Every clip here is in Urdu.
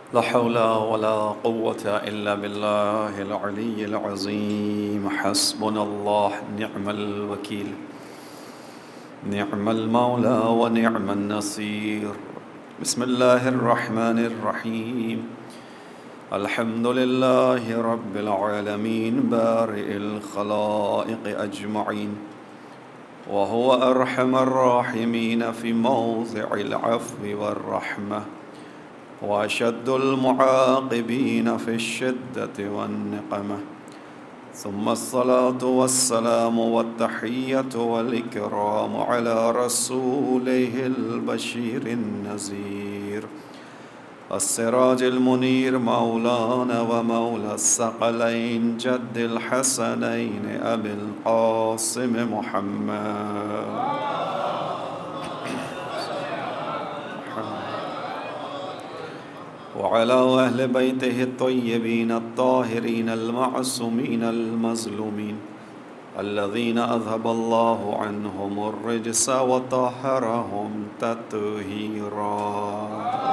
لا حول ولا قوة إلا بالله العلي العظيم. حسبنا الله نعم الوكيل، نعم المولى ونعم النصير. بسم الله الرحمن الرحيم. الحمد لله رب العالمين بارئ الخلائق أجمعين، وهو أرحم الراحمين في موضع العفو والرحمة، وأشد المعاقبين في الشدة والنقمة. ثم الصلاة والسلام والتحية والإكرام على رسوله البشير النذير، السراج المنير، مولانا ومولى الثقلين، جد الحسنين أبي القاسم محمد وعلى أهل بيته الطيبين الطاهرين المعصومين المظلومين، الذين أذهب الله عنهم الرجس وطهرهم تطهيرا.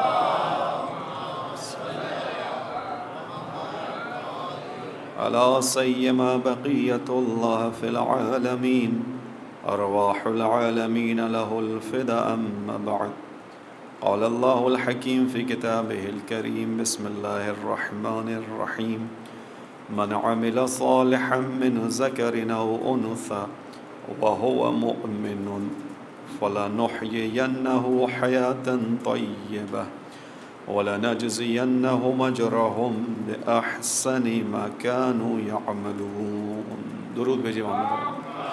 ألا سيما بقية الله في العالمين، أرواح العالمين له الفداء. أما بعد، قال الله الحكيم في كتابه الكريم: بسم الله الرحمن الرحيم. من عمل صالحا من ذكر أو أنثى وهو مؤمن فلنحيينه حياة طيبة ولنجزينهم أجرهم بأحسن ما كانوا يعملون. درود بھیجئے محمد.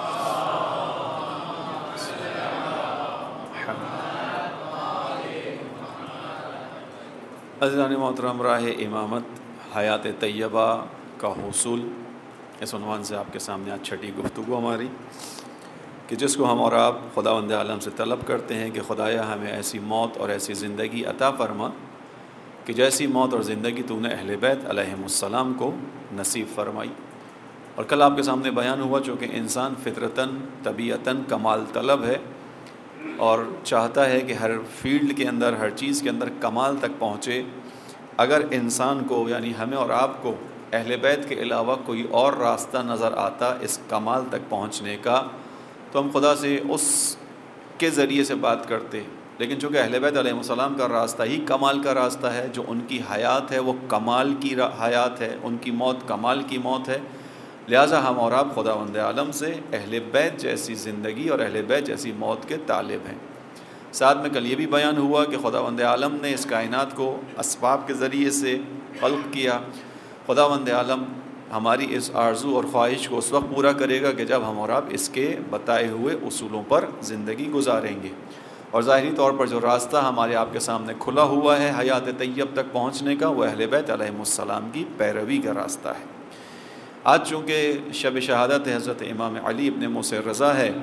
عزیزان محترم، راہ امامت حیات طیبہ کا حصول، اس عنوان سے آپ کے سامنے آج چھٹی گفتگو ہماری، کہ جس کو ہم اور آپ خداوند عالم سے طلب کرتے ہیں کہ خدایا ہمیں ایسی موت اور ایسی زندگی عطا فرما کہ جیسی موت اور زندگی تو نے اہل بیت علیہم السلام کو نصیب فرمائی. اور کل آپ کے سامنے بیان ہوا چونکہ انسان فطرتاً طبیعتاً کمال طلب ہے اور چاہتا ہے کہ ہر فیلڈ کے اندر، ہر چیز کے اندر کمال تک پہنچے. اگر انسان کو یعنی ہمیں اور آپ کو اہل بیت کے علاوہ کوئی اور راستہ نظر آتا اس کمال تک پہنچنے کا تو ہم خدا سے اس کے ذریعے سے بات کرتے. لیکن چونکہ اہل بیت علیہ السلام کا راستہ ہی کمال کا راستہ ہے، جو ان کی حیات ہے وہ کمال کی حیات ہے، ان کی موت کمال کی موت ہے، لہٰذا ہم اور آپ خداوند عالم سے اہل بیت جیسی زندگی اور اہل بیت جیسی موت کے طالب ہیں. ساتھ میں کل یہ بھی بیان ہوا کہ خداوند عالم نے اس کائنات کو اسباب کے ذریعے سے خلق کیا. خداوند عالم ہماری اس آرزو اور خواہش کو اس وقت پورا کرے گا کہ جب ہم اور آپ اس کے بتائے ہوئے اصولوں پر زندگی گزاریں گے. اور ظاہری طور پر جو راستہ ہمارے آپ کے سامنے کھلا ہوا ہے حیات طیب تک پہنچنے کا، وہ اہل بیت علیہ السلام کی پیروی کا راستہ ہے. آج چونکہ شب شہادت حضرت امام علی ابن موسیٰ رضا ہے،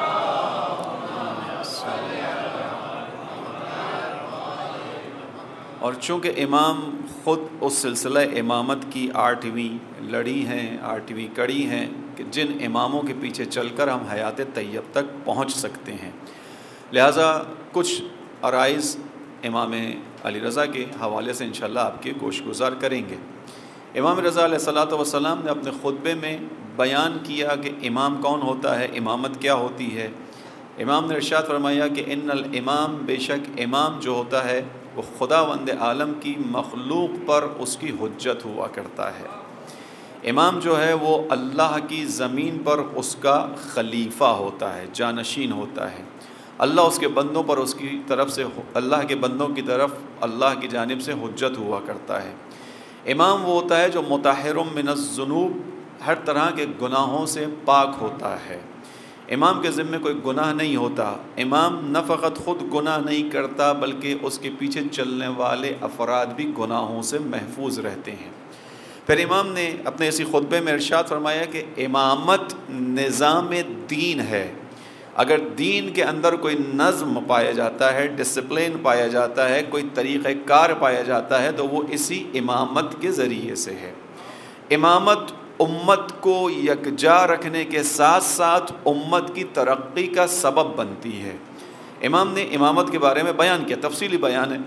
اور چونکہ امام خود اس سلسلہ امامت کی 8ویں لڑی ہیں، 8ویں کڑی ہیں کہ جن اماموں کے پیچھے چل کر ہم حیات طیب تک پہنچ سکتے ہیں، لہٰذا کچھ عرائض امام علی رضا کے حوالے سے انشاءاللہ آپ کے گوش گزار کریں گے. امام رضا علیہ الصلوۃ والسلام نے اپنے خطبے میں بیان کیا کہ امام کون ہوتا ہے، امامت کیا ہوتی ہے. امام نے ارشاد فرمایا کہ ان الامام، بے شک امام جو ہوتا ہے وہ خداوند عالم کی مخلوق پر اس کی حجت ہوا کرتا ہے. امام جو ہے وہ اللہ کی زمین پر اس کا خلیفہ ہوتا ہے، جانشین ہوتا ہے. اللہ اس کے بندوں پر اس کی طرف سے، اللہ کے بندوں کی طرف اللہ کی جانب سے حجت ہوا کرتا ہے. امام وہ ہوتا ہے جو مطہر من الذنوب، ہر طرح کے گناہوں سے پاک ہوتا ہے. امام کے ذمے کوئی گناہ نہیں ہوتا. امام نہ فقط خود گناہ نہیں کرتا بلکہ اس کے پیچھے چلنے والے افراد بھی گناہوں سے محفوظ رہتے ہیں. پھر امام نے اپنے اسی خطبے میں ارشاد فرمایا کہ امامت نظام دین ہے. اگر دین کے اندر کوئی نظم پایا جاتا ہے، ڈسپلن پایا جاتا ہے، کوئی طریقہ کار پایا جاتا ہے تو وہ اسی امامت کے ذریعے سے ہے. امامت امت کو یکجا رکھنے کے ساتھ ساتھ امت کی ترقی کا سبب بنتی ہے. امام نے امامت کے بارے میں بیان کیا، تفصیلی بیان ہے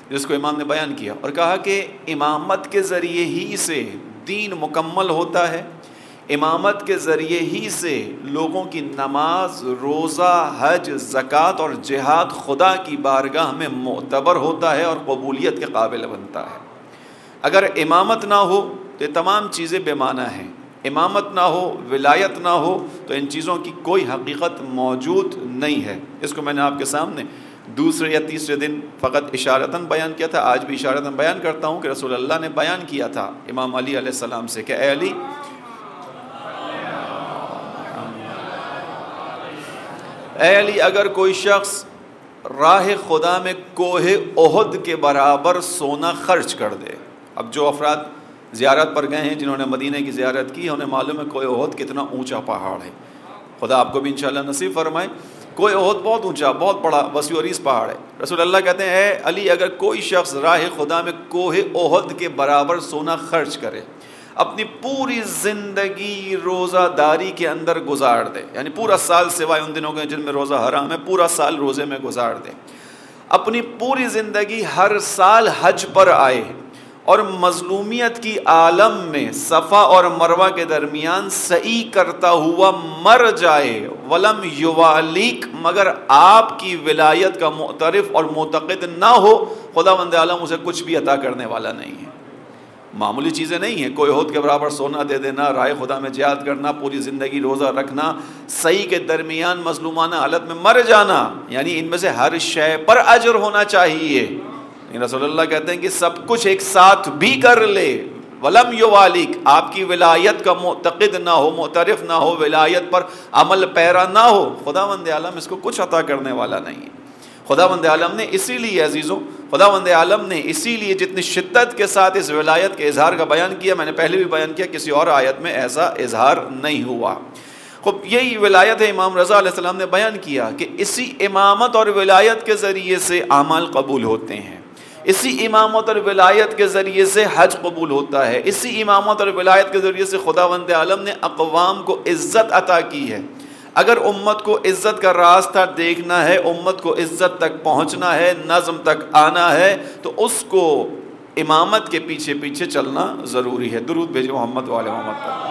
جس کو امام نے بیان کیا اور کہا کہ امامت کے ذریعے ہی سے دین مکمل ہوتا ہے، امامت کے ذریعے ہی سے لوگوں کی نماز، روزہ، حج، زکوٰۃ اور جہاد خدا کی بارگاہ میں معتبر ہوتا ہے اور قبولیت کے قابل بنتا ہے۔ اگر امامت نہ ہو تو یہ تمام چیزیں بے معنی ہیں، امامت نہ ہو، ولایت نہ ہو تو ان چیزوں کی کوئی حقیقت موجود نہیں ہے۔ اس کو میں نے آپ کے سامنے دوسرے یا تیسرے دن فقط اشارتاً بیان کیا تھا، آج بھی اشارتاً بیان کرتا ہوں کہ رسول اللہ نے بیان کیا تھا امام علی علیہ السلام سے کہ اے علی، اگر کوئی شخص راہ خدا میں کوہ احد کے برابر سونا خرچ کر دے۔ اب جو افراد زیارت پر گئے ہیں، جنہوں نے مدینہ کی زیارت کی، انہیں معلوم ہے کوہ احد کتنا اونچا پہاڑ ہے۔ خدا آپ کو بھی انشاءاللہ نصیب فرمائے۔ کوہ احد بہت اونچا، بہت بڑا وسیع و عریض پہاڑ ہے۔ رسول اللہ کہتے ہیں اے علی، اگر کوئی شخص راہ خدا میں کوہ احد کے برابر سونا خرچ کرے، اپنی پوری زندگی روزہ داری کے اندر گزار دے، یعنی پورا سال سوائے ان دنوں کے جن میں روزہ حرام ہے، پورا سال روزے میں گزار دے، اپنی پوری زندگی ہر سال حج پر آئے اور مظلومیت کی عالم میں صفا اور مروہ کے درمیان سعی کرتا ہوا مر جائے، ولم یوالیک، مگر آپ کی ولایت کا معترف اور معتقد نہ ہو، خداوند عالم اسے کچھ بھی عطا کرنے والا نہیں ہے۔ معمولی چیزیں نہیں ہیں، کوہ احد کے برابر سونا دے دینا، راہ خدا میں جہاد کرنا، پوری زندگی روزہ رکھنا، صحیح کے درمیان مظلومانہ حالت میں مر جانا، یعنی ان میں سے ہر شے پر اجر ہونا چاہیے۔ رسول اللہ کہتے ہیں کہ سب کچھ ایک ساتھ بھی کر لے، ولم یوالیک، آپ کی ولایت کا معتقد نہ ہو، معترف نہ ہو، ولایت پر عمل پیرا نہ ہو، خداوند عالم اس کو کچھ عطا کرنے والا نہیں ہے۔ خداوند عالم نے اسی لیے عزیزوں، خداوند عالم نے اسی لیے جتنی شدت کے ساتھ اس ولایت کے اظہار کا بیان کیا، میں نے پہلے بھی بیان کیا، کسی اور آیت میں ایسا اظہار نہیں ہوا۔ خب یہی ولایت ہے، امام رضا علیہ السلام نے بیان کیا کہ اسی امامت اور ولایت کے ذریعے سے اعمال قبول ہوتے ہیں، اسی امامت اور ولایت کے ذریعے سے حج قبول ہوتا ہے، اسی امامت اور ولایت کے ذریعے سے خداوند عالم نے اقوام کو عزت عطا کی ہے۔ اگر امت کو عزت کا راستہ دیکھنا ہے، امت کو عزت تک پہنچنا ہے، نظم تک آنا ہے، تو اس کو امامت کے پیچھے پیچھے چلنا ضروری ہے۔ درود بھیجو محمد والے محمد پر۔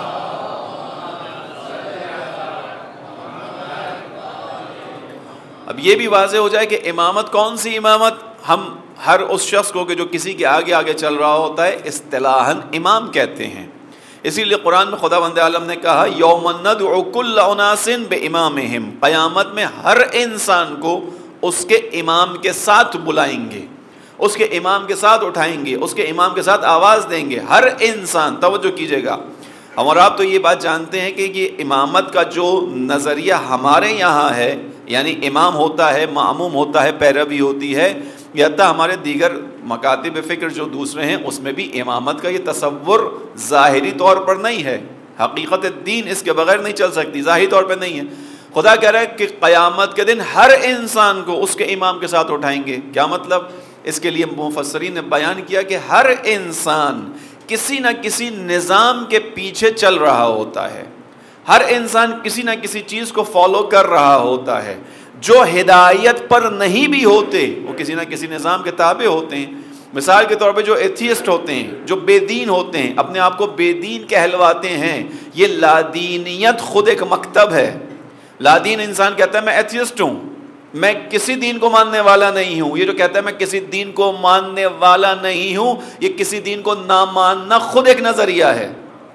اب یہ بھی واضح ہو جائے کہ امامت کون سی امامت؟ ہم ہر اس شخص کو کہ جو کسی کے آگے آگے چل رہا ہوتا ہے اصطلاحاً امام کہتے ہیں۔ اسی لیے قرآن میں خداوند عالم نے کہا یوم ندعو کل اناس بامامہم، قیامت میں ہر انسان کو اس کے امام کے ساتھ بلائیں گے، اس کے امام کے ساتھ اٹھائیں گے، اس کے امام کے ساتھ آواز دیں گے، ہر انسان۔ توجہ کیجئے گا، ہم اور آپ تو یہ بات جانتے ہیں کہ یہ امامت کا جو نظریہ ہمارے یہاں ہے، یعنی امام ہوتا ہے، ماموم ہوتا ہے، پیروی ہوتی ہے، یا حتیٰ ہمارے دیگر مکاتب فکر جو دوسرے ہیں اس میں بھی امامت کا یہ تصور ظاہری طور پر نہیں ہے، حقیقت دین اس کے بغیر نہیں چل سکتی، ظاہری طور پہ نہیں ہے۔ خدا کہہ رہا ہے کہ قیامت کے دن ہر انسان کو اس کے امام کے ساتھ اٹھائیں گے۔ کیا مطلب؟ اس کے لیے مفسرین نے بیان کیا کہ ہر انسان کسی نہ کسی نظام کے پیچھے چل رہا ہوتا ہے، ہر انسان کسی نہ کسی چیز کو فالو کر رہا ہوتا ہے۔ جو ہدایت پر نہیں بھی ہوتے وہ کسی نہ کسی نظام کے تابع ہوتے ہیں۔ مثال کے طور پہ جو ایتھیسٹ ہوتے ہیں، جو بے دین ہوتے ہیں، اپنے آپ کو بے دین کہلواتے ہیں، یہ لادینیت خود ایک مکتب ہے۔ لادین انسان کہتا ہے میں ایتھیسٹ ہوں، میں کسی دین کو ماننے والا نہیں ہوں۔ یہ جو کہتا ہے میں کسی دین کو ماننے والا نہیں ہوں، یہ کسی دین کو نہ ماننا خود ایک نظریہ ہے۔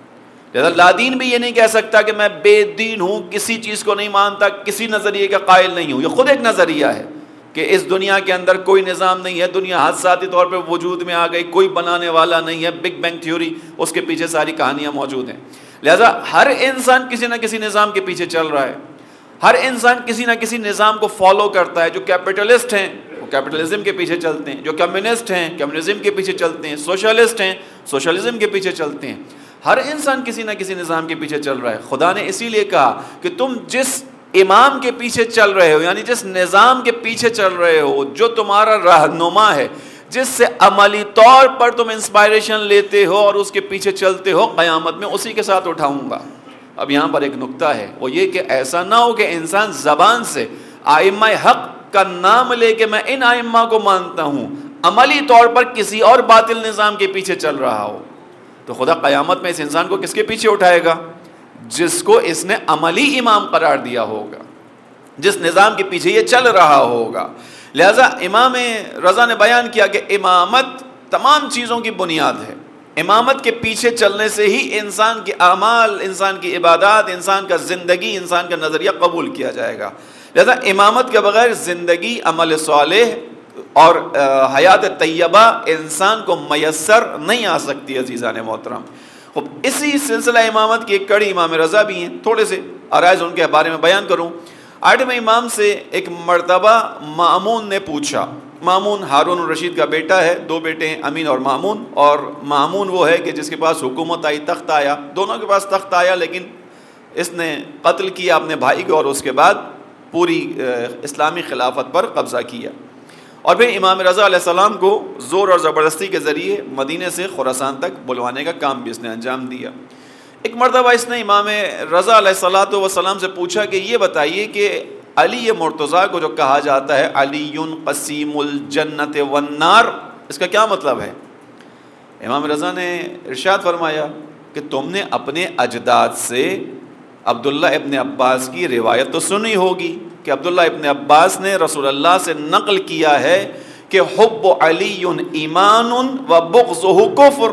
لہذا لادین بھی یہ نہیں کہہ سکتا کہ میں بے دین ہوں، کسی چیز کو نہیں مانتا، کسی نظریے کا قائل نہیں ہوں۔ یہ خود ایک نظریہ ہے کہ اس دنیا کے اندر کوئی نظام نہیں ہے، دنیا حادثاتی طور پہ وجود میں آ گئی، کوئی بنانے والا نہیں ہے، بگ بینگ تھیوری، اس کے پیچھے ساری کہانیاں موجود ہیں۔ لہذا ہر انسان کسی نہ کسی نظام کے پیچھے چل رہا ہے، ہر انسان کسی نہ کسی نظام کو فالو کرتا ہے۔ جو کیپٹلسٹ ہیں وہ کیپٹلزم کے پیچھے چلتے ہیں، جو کمیونسٹ ہیں کمیونزم کے پیچھے چلتے ہیں، سوشلسٹ ہیں سوشلزم کے پیچھے چلتے ہیں۔ ہر انسان کسی نہ کسی نظام کے پیچھے چل رہا ہے۔ خدا نے اسی لیے کہا کہ تم جس امام کے پیچھے چل رہے ہو، یعنی جس نظام کے پیچھے چل رہے ہو، جو تمہارا رہنما ہے، جس سے عملی طور پر تم انسپائریشن لیتے ہو اور اس کے پیچھے چلتے ہو، قیامت میں اسی کے ساتھ اٹھاؤں گا۔ اب یہاں پر ایک نکتہ ہے، وہ یہ کہ ایسا نہ ہو کہ انسان زبان سے ائمہ حق کا نام لے کے میں ان ائمہ کو مانتا ہوں، عملی طور پر کسی اور باطل نظام کے پیچھے چل رہا ہو، تو خدا قیامت میں اس انسان کو کس کے پیچھے اٹھائے گا؟ جس کو اس نے عملی امام قرار دیا ہوگا، جس نظام کے پیچھے یہ چل رہا ہوگا۔ لہذا امام رضا نے بیان کیا کہ امامت تمام چیزوں کی بنیاد ہے، امامت کے پیچھے چلنے سے ہی انسان کے اعمال، انسان کی عبادات، انسان کا زندگی، انسان کا نظریہ قبول کیا جائے گا۔ لہذا امامت کے بغیر زندگی، عمل صالح اور حیات طیبہ انسان کو میسر نہیں آ سکتی۔ عزیزان محترم، خب اسی سلسلہ امامت کی ایک کڑی امام رضا بھی ہیں، تھوڑے سے عرائض ان کے بارے میں بیان کروں۔ 8ویں امام سے ایک مرتبہ مامون نے پوچھا، مامون ہارون الرشید کا بیٹا ہے، 2 بیٹے ہیں امین اور مامون، اور مامون وہ ہے کہ جس کے پاس حکومت آئی، تخت آیا، دونوں کے پاس تخت آیا، لیکن اس نے قتل کیا اپنے بھائی کو اور اس کے بعد پوری اسلامی خلافت پر قبضہ کیا، اور پھر امام رضا علیہ السلام کو زور اور زبردستی کے ذریعے مدینے سے خراسان تک بلوانے کا کام بھی اس نے انجام دیا۔ ایک مرتبہ اس نے امام رضا علیہ السلام سے پوچھا کہ یہ بتائیے کہ علی مرتضیٰ کو جو کہا جاتا ہے علی قسیم الجنت والنار، اس کا کیا مطلب ہے؟ امام رضا نے ارشاد فرمایا کہ تم نے اپنے اجداد سے عبداللہ ابن عباس کی روایت تو سنی ہوگی کہ عبداللہ ابن عباس نے رسول اللہ سے نقل کیا ہے کہ حب علی ایمان و بغضہ کفر،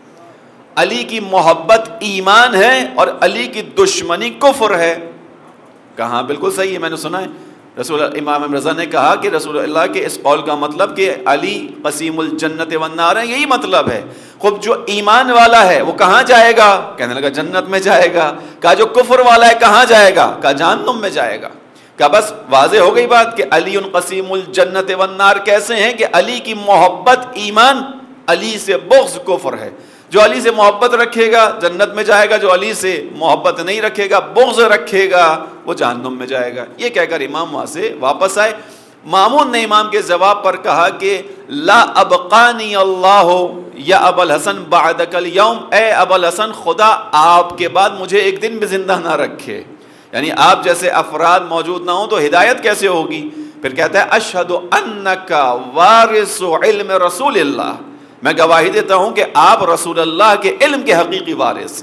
علی کی محبت ایمان ہے اور علی کی دشمنی کفر ہے۔ کہاں بالکل صحیح ہے، میں نے سنا ہے امام رضا نے کہا کہ رسول اللہ کے اس قول کا مطلب کہ علی قسیم الجنت والنار ہے، یہی مطلب ہے۔ خب جو ایمان والا ہے وہ کہاں جائے گا؟ کہنے لگا جنت میں جائے گا۔ کہا جو کفر والا ہے کہاں جائے گا؟ کہا جہنم میں جائے گا۔ کہا بس واضح ہو گئی بات کہ علی قسیم الجنت والنار کیسے ہیں کہ علی کی محبت ایمان، علی سے بغض کفر ہے۔ جو علی سے محبت رکھے گا جنت میں جائے گا، جو علی سے محبت نہیں رکھے گا، بغض رکھے گا، وہ جہنم میں جائے گا۔ یہ کہہ کر امام وہاں سے واپس آئے۔ مامون نے امام کے جواب پر کہا کہ لا ابقانی اللہ یا ابا الحسن بعدک اليوم، اے ابا الحسن خدا آپ کے بعد مجھے ایک دن بھی زندہ نہ رکھے، یعنی آپ جیسے افراد موجود نہ ہوں تو ہدایت کیسے ہوگی؟ پھر کہتا ہے اشہد انک وارث علم رسول اللہ، میں گواہی دیتا ہوں کہ آپ رسول اللہ کے علم کے حقیقی وارث ہیں۔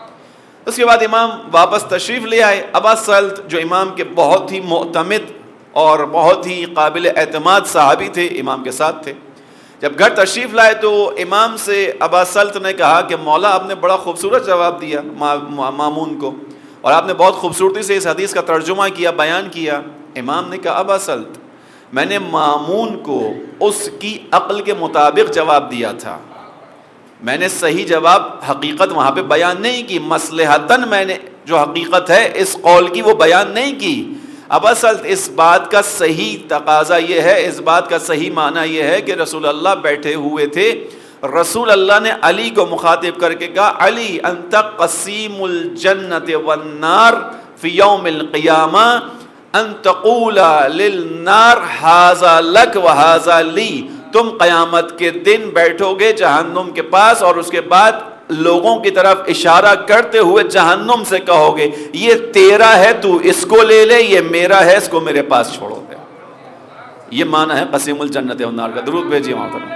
اس کے بعد امام واپس تشریف لے آئے۔ ابا سلط جو امام کے بہت ہی معتمد اور بہت ہی قابل اعتماد صحابی تھے، امام کے ساتھ تھے۔ جب گھر تشریف لائے تو امام سے ابا سلط نے کہا کہ مولا آپ نے بڑا خوبصورت جواب دیا مامون کو، اور آپ نے بہت خوبصورتی سے اس حدیث کا ترجمہ کیا، بیان کیا۔ امام نے کہا ابا سلط میں نے مامون کو اس کی عقل کے مطابق جواب دیا تھا، میں نے صحیح جواب حقیقت وہاں پہ بیان نہیں کی، مصلحتاً میں نے جو حقیقت ہے اس قول کی وہ بیان نہیں کی۔ ابا سلط اس بات کا صحیح تقاضا یہ ہے، اس بات کا صحیح معنی یہ ہے کہ رسول اللہ بیٹھے ہوئے تھے، رسول اللہ نے علی کو مخاطب کر کے کہا علی انت قسیم الجنت والنار فی یوم القیامہ ان تقول للنار ھذا لک وھذا لی، تم قیامت کے دن بیٹھو گے جہنم کے پاس اور اس کے بعد لوگوں کی طرف اشارہ کرتے ہوئے جہنم سے کہو گے یہ تیرا ہے تو اس کو لے لے، یہ میرا ہے اس کو میرے پاس چھوڑو دے۔ یہ معنی ہے قسیم الجنت والنار کا۔ درود بھیجیے محترم۔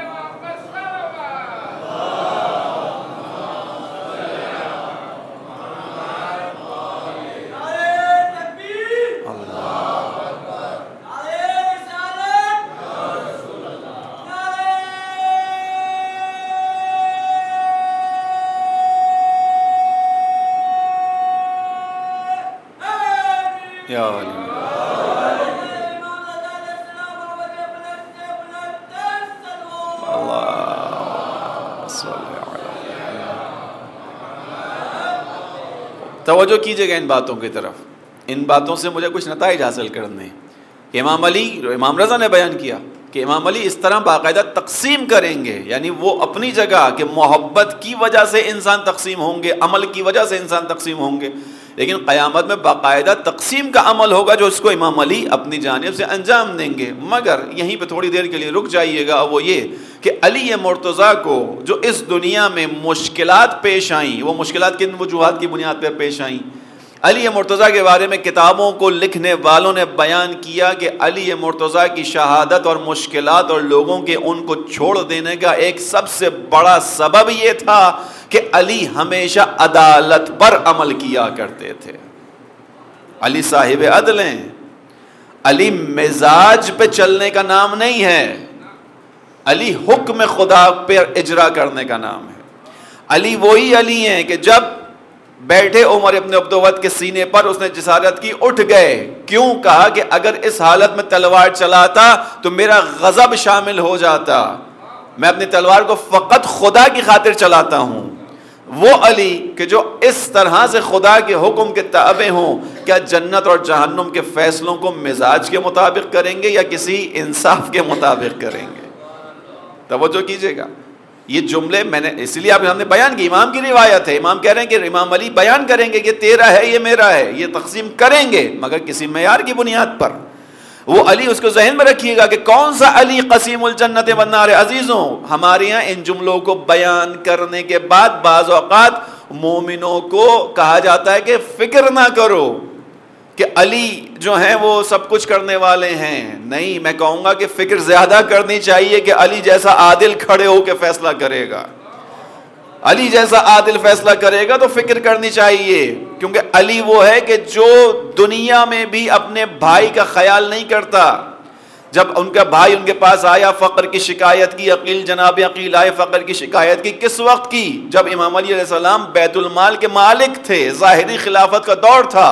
توجہ کیجئے گا ان باتوں کی طرف، ان باتوں سے مجھے کچھ نتائج حاصل کرنے ہیں کہ امام علی، امام رضا نے بیان کیا کہ امام علی اس طرح باقاعدہ تقسیم کریں گے، یعنی وہ اپنی جگہ کہ محبت کی وجہ سے انسان تقسیم ہوں گے، عمل کی وجہ سے انسان تقسیم ہوں گے، لیکن قیامت میں باقاعدہ تقسیم کا عمل ہوگا جو اس کو امام علی اپنی جانب سے انجام دیں گے۔ مگر یہیں پہ تھوڑی دیر کے لیے رک جائیے گا، وہ یہ کہ علی مرتضیٰ کو جو اس دنیا میں مشکلات پیش آئیں، وہ مشکلات کن وجوہات کی بنیاد پر پیش آئیں؟ علی مرتضیٰ کے بارے میں کتابوں کو لکھنے والوں نے بیان کیا کہ علی مرتضیٰ کی شہادت اور مشکلات اور لوگوں کے ان کو چھوڑ دینے کا ایک سب سے بڑا سبب یہ تھا کہ علی ہمیشہ عدالت پر عمل کیا کرتے تھے. علی صاحب عدل ہیں. علی مزاج پہ چلنے کا نام نہیں ہے. علی حکم خدا پہ اجرا کرنے کا نام ہے. علی وہی علی ہیں کہ جب بیٹھے عمر ابن عبدود کے سینے پر اس نے جسارت کی, اٹھ گئے. کیوں؟ کہا کہ اگر اس حالت میں تلوار چلاتا تو میرا غضب شامل ہو جاتا. میں اپنی تلوار کو فقط خدا کی خاطر چلاتا ہوں. وہ علی کہ جو اس طرح سے خدا کے حکم کے تابع ہوں, کیا جنت اور جہنم کے فیصلوں کو مزاج کے مطابق کریں گے یا کسی انصاف کے مطابق کریں گے؟ توجہ کیجئے گا. یہ جملے میں نے اس لیے آپ ہم نے بیان کی, امام کی روایت ہے. امام کہہ رہے ہیں کہ امام علی بیان کریں گے کہ تیرا ہے یہ میرا ہے, یہ تقسیم کریں گے مگر کسی معیار کی بنیاد پر. وہ علی اس کو ذہن میں رکھیے گا کہ کون سا علی قسیم الجنت والنار. عزیزوں, ہمارے یہاں ان جملوں کو بیان کرنے کے بعد بعض اوقات مومنوں کو کہا جاتا ہے کہ فکر نہ کرو کہ علی جو ہیں وہ سب کچھ کرنے والے ہیں. نہیں, میں کہوں گا کہ فکر زیادہ کرنی چاہیے کہ علی جیسا عادل کھڑے ہو کے فیصلہ کرے گا. علی جیسا عادل فیصلہ کرے گا تو فکر کرنی چاہیے, کیونکہ علی وہ ہے کہ جو دنیا میں بھی اپنے بھائی کا خیال نہیں کرتا. جب ان کا بھائی ان کے پاس آیا, فقر کی شکایت کی, عقیل جناب عقیل آئے, فقر کی شکایت کی. کس وقت کی؟ جب امام علی علیہ السلام بیت المال کے مالک تھے, ظاہری خلافت کا دور تھا.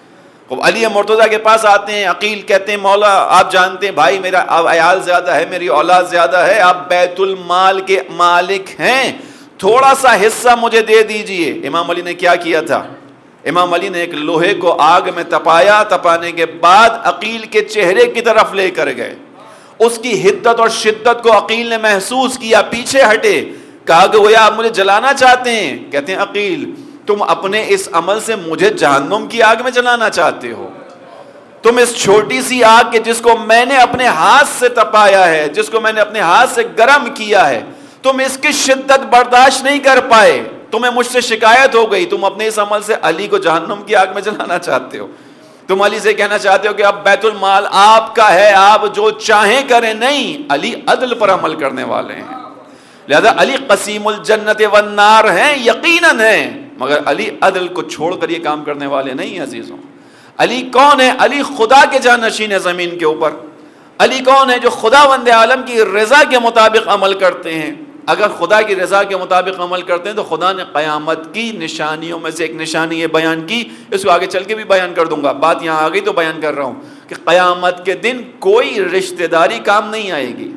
علی مرتضیٰ کے پاس آتے ہیں. عقیل کہتے ہیں مولا آپ جانتے ہیں بھائی میرا عیال زیادہ ہے, میری اولاد زیادہ ہے, آپ بیت المال کے مالک ہیں, تھوڑا سا حصہ مجھے دے دیجئے. امام علی نے کیا کیا تھا؟ امام علی نے ایک لوہے کو آگ میں تپایا, تپانے کے بعد عقیل کے چہرے کی طرف لے کر گئے. اس کی حدت اور شدت کو عقیل نے محسوس کیا, پیچھے ہٹے. کہا کہ وہ آپ مجھے جلانا چاہتے ہیں؟ کہتے ہیں عقیل تم اپنے اس عمل سے مجھے جہنم کی آگ میں جلانا چاہتے ہو. تم اس چھوٹی سی آگ کے جس کو میں نے اپنے ہاتھ سے تپایا ہے, جس کو میں نے اپنے ہاتھ سے گرم کیا ہے, تم اس کی شدت برداشت نہیں کر پائے, تمہیں مجھ سے شکایت ہو گئی, تم اپنے اس عمل سے علی کو جہنم کی آگ میں جلانا چاہتے ہو. تم علی سے کہنا چاہتے ہو کہ اب بیت المال آپ کا ہے, آپ جو چاہیں کریں. نہیں, علی عدل پر عمل کرنے والے ہیں, لہذا علی قسیم الجنت والنار ہیں, یقیناً ہیں, مگر علی عدل کو چھوڑ کر یہ کام کرنے والے نہیں. عزیزوں, علی کون ہے؟ علی خدا کے جانشین ہے زمین کے اوپر. علی کون ہے؟ جو خداوند عالم کی رضا کے مطابق عمل کرتے ہیں. اگر خدا کی رضا کے مطابق عمل کرتے ہیں تو خدا نے قیامت کی نشانیوں میں سے ایک نشانی یہ بیان کی, اس کو آگے چل کے بھی بیان کر دوں گا, بات یہاں آ گئی تو بیان کر رہا ہوں کہ قیامت کے دن کوئی رشتہ داری کام نہیں آئے گی.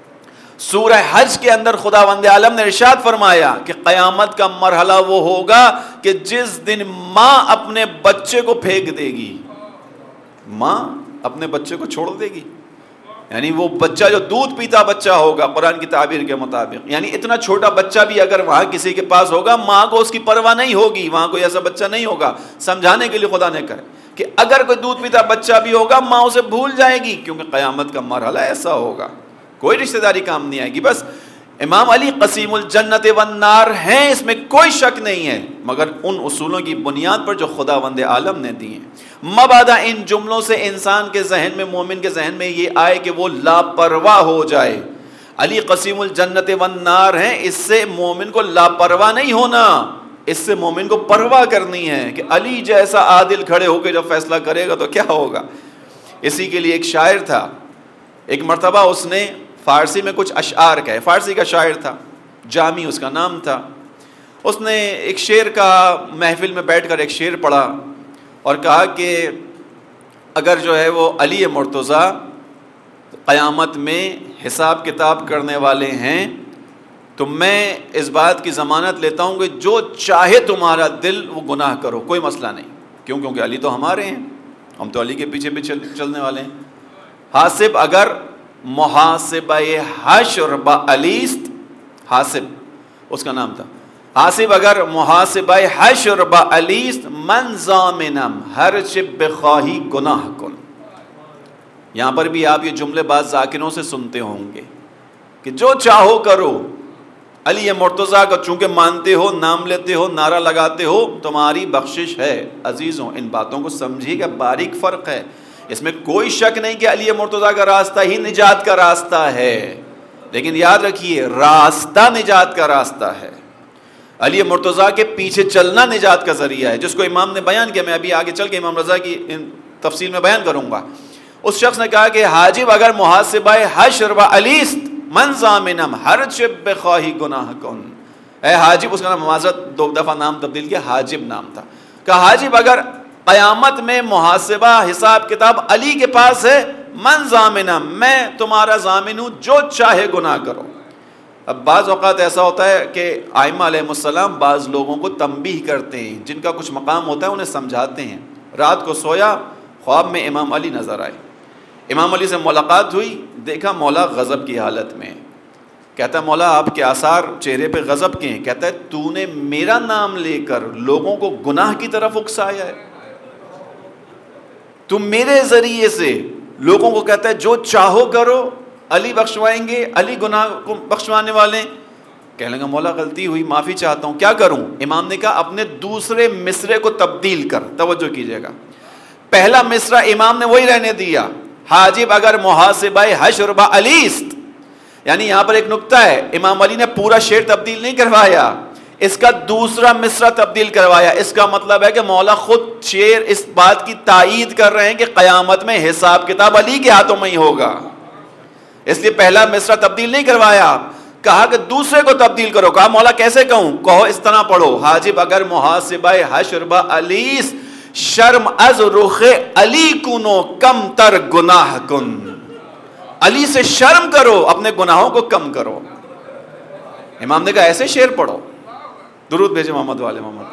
سورہ حج کے اندر خداوند عالم نے ارشاد فرمایا کہ قیامت کا مرحلہ وہ ہوگا کہ جس دن ماں اپنے بچے کو پھینک دے گی. ماں اپنے بچے کو چھوڑ دے گی, یعنی وہ بچہ جو دودھ پیتا بچہ ہوگا قرآن کی تعبیر کے مطابق, یعنی اتنا چھوٹا بچہ بھی اگر وہاں کسی کے پاس ہوگا, ماں کو اس کی پرواہ نہیں ہوگی. وہاں کوئی ایسا بچہ نہیں ہوگا. سمجھانے کے لیے خدا نے کہا کہ اگر کوئی دودھ پیتا بچہ بھی ہوگا, ماں اسے بھول جائے گی, کیونکہ قیامت کا مرحلہ ایسا ہوگا, کوئی رشتہ داری کام نہیں آئے گی. بس امام علی قسیم الجنت والنار ہیں, اس میں کوئی شک نہیں ہے, مگر ان اصولوں کی بنیاد پر جو خداوند عالم نے دی ہیں. مبادا ان جملوں سے انسان کے ذہن میں, مومن کے ذہن میں یہ آئے کہ وہ لاپرواہ ہو جائے. علی قسیم الجنت والنار ہیں, اس سے مومن کو لاپرواہ نہیں ہونا, اس سے مومن کو پرواہ کرنی ہے کہ علی جیسا عادل کھڑے ہو کے جب فیصلہ کرے گا تو کیا ہوگا. اسی کے لیے ایک شاعر تھا, ایک مرتبہ اس نے فارسی میں کچھ اشعار کہے, فارسی کا شاعر تھا, جامی اس کا نام تھا. اس نے ایک شعر کا محفل میں بیٹھ کر ایک شعر پڑھا اور کہا کہ اگر جو ہے وہ علی مرتضیٰ قیامت میں حساب کتاب کرنے والے ہیں تو میں اس بات کی ضمانت لیتا ہوں کہ جو چاہے تمہارا دل وہ گناہ کرو, کوئی مسئلہ نہیں. کیوں؟ کیونکہ علی تو ہمارے ہیں, ہم تو علی کے پیچھے بھی چلنے والے ہیں. حاسب اگر محاسبہ حشر بعلیست, حاسب اس کا نام تھا, حاسب اگر محاسبہ حشر بعلیست من ضامنم ہر چب بخواہی گناہ کن. یہاں پر بھی آپ یہ جملے بعض ذاکروں سے سنتے ہوں گے کہ جو چاہو کرو, علی مرتضیٰ کا چونکہ مانتے ہو، نام لیتے ہو، نعرہ لگاتے ہو، تمہاری بخشش ہے۔ عزیزوں ان باتوں کو سمجھیے کہ باریک فرق ہے، اس میں کوئی شک نہیں کہ علی مرتضیٰ کا راستہ ہی نجات کا راستہ ہے، لیکن یاد رکھیے راستہ نجات کا راستہ ہے، علی مرتضیٰ کے پیچھے چلنا نجات کا ذریعہ ہے، جس کو امام نے بیان کیا۔ میں ابھی آگے چل کے امام رضا کی تفصیل میں بیان کروں گا۔ اس شخص نے کہا کہ حاجب اگر محاسبہ حشر و علیست من ضامنم ہرچ بخواہی گناہ کن، اے حاجب، اس کا نام معذرت 2 دفعہ نام تبدیل کیا، حاجب نام تھا، کہ حاجب اگر قیامت میں محاسبہ حساب کتاب علی کے پاس ہے، من ضامنم، میں تمہارا ضامن ہوں، جو چاہے گناہ کرو۔ اب بعض اوقات ایسا ہوتا ہے کہ ائمہ علیہ السلام بعض لوگوں کو تنبیہ کرتے ہیں، جن کا کچھ مقام ہوتا ہے انہیں سمجھاتے ہیں۔ رات کو سویا، خواب میں امام علی نظر آئے، امام علی سے ملاقات ہوئی، دیکھا مولا غضب کی حالت میں، کہتا ہے مولا آپ کے آثار چہرے پہ غضب کے ہیں، کہتا ہے تو نے میرا نام لے کر لوگوں کو گناہ کی طرف اکسایا ہے، تم میرے ذریعے سے لوگوں کو کہتا ہے جو چاہو کرو، علی بخشوائیں گے، علی گناہ کو بخشوانے والے۔ کہنے لگا مولا غلطی ہوئی، معافی چاہتا ہوں، کیا کروں؟ امام نے کہا اپنے دوسرے مصرے کو تبدیل کر، توجہ کیجئے گا، پہلا مصرع امام نے وہی رہنے دیا، حاجب اگر محاسبہ حشر با علیست، یعنی یہاں پر ایک نکتہ ہے، امام علی نے پورا شعر تبدیل نہیں کروایا، اس کا دوسرا مصرع تبدیل کروایا۔ اس کا مطلب ہے کہ مولا خود شعر اس بات کی تائید کر رہے ہیں کہ قیامت میں حساب کتاب علی کے ہاتھوں میں ہی ہوگا، اس لیے پہلا مصرع تبدیل نہیں کروایا، کہا کہ دوسرے کو تبدیل کرو۔ کہا مولا کیسے کہوں؟ کہو اس طرح پڑھو، حاجب اگر محاسبہ حشر با علیس، شرم از رخ علی کنو کم تر گناہ کن، علی سے شرم کرو، اپنے گناہوں کو کم کرو۔ امام نے کہا ایسے شعر پڑھو۔ درود بھیجے محمد والے محمد۔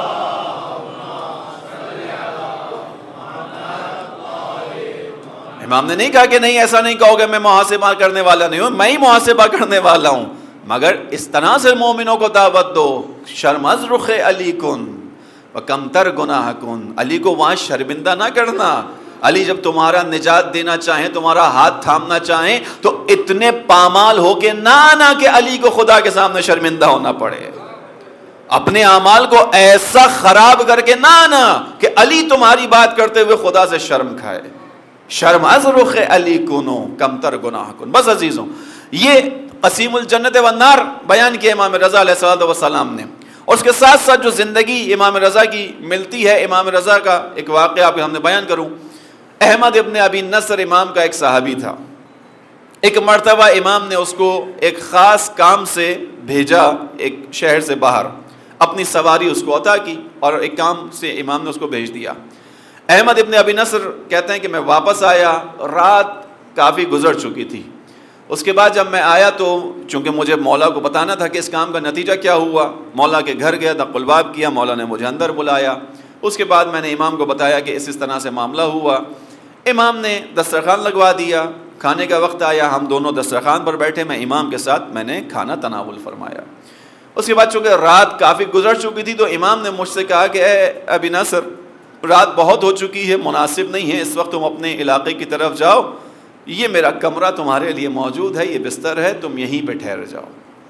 امام نے نہیں کہا کہ نہیں ایسا نہیں کہو گے، میں محاسبہ کرنے والا نہیں ہوں، میں ہی محاسبہ کرنے والا ہوں، مگر اس طرح سے مومنوں کو دعوت دو، شرم از رخ علی کن وکم تر گناہ کن، علی کو وہاں شرمندہ نہ کرنا۔ علی جب تمہارا نجات دینا چاہیں، تمہارا ہاتھ تھامنا چاہیں، تو اتنے پامال ہو کے نہ آنا کہ علی کو خدا کے سامنے شرمندہ ہونا پڑے، اپنے اعمال کو ایسا خراب کر کے نہ آنا کہ علی تمہاری بات کرتے ہوئے خدا سے شرم کھائے۔ شرم از رخ علی کنو کم تر گناہ کن۔ بس عزیزوں، یہ قسیم الجنت والنار بیان کیا امام رضا علیہ السلام نے، اور اس کے ساتھ ساتھ جو زندگی امام رضا کی ملتی ہے، امام رضا کا ایک واقعہ آپ ہم نے بیان کروں۔ احمد ابن ابی نصر امام کا ایک صحابی تھا، ایک مرتبہ امام نے اس کو ایک خاص کام سے بھیجا، ایک شہر سے باہر، اپنی سواری اس کو عطا کی اور ایک کام سے امام نے اس کو بھیج دیا۔ احمد ابن ابی نصر کہتے ہیں کہ میں واپس آیا، رات کافی گزر چکی تھی، اس کے بعد جب میں آیا تو چونکہ مجھے مولا کو بتانا تھا کہ اس کام کا نتیجہ کیا ہوا، مولا کے گھر گیا، دق الباب کیا، مولا نے مجھے اندر بلایا، اس کے بعد میں نے امام کو بتایا کہ اس طرح سے معاملہ ہوا۔ امام نے دسترخوان لگوا دیا، کھانے کا وقت آیا، ہم دونوں دسترخوان پر بیٹھے، میں امام کے ساتھ میں نے کھانا تناول فرمایا۔ اس کے بعد چونکہ رات کافی گزر چکی تھی تو امام نے مجھ سے کہا کہ اے ابی نصر، رات بہت ہو چکی ہے، مناسب نہیں ہے اس وقت تم اپنے علاقے کی طرف جاؤ، یہ میرا کمرہ تمہارے لیے موجود ہے، یہ بستر ہے، تم یہیں پہ ٹھہر جاؤ۔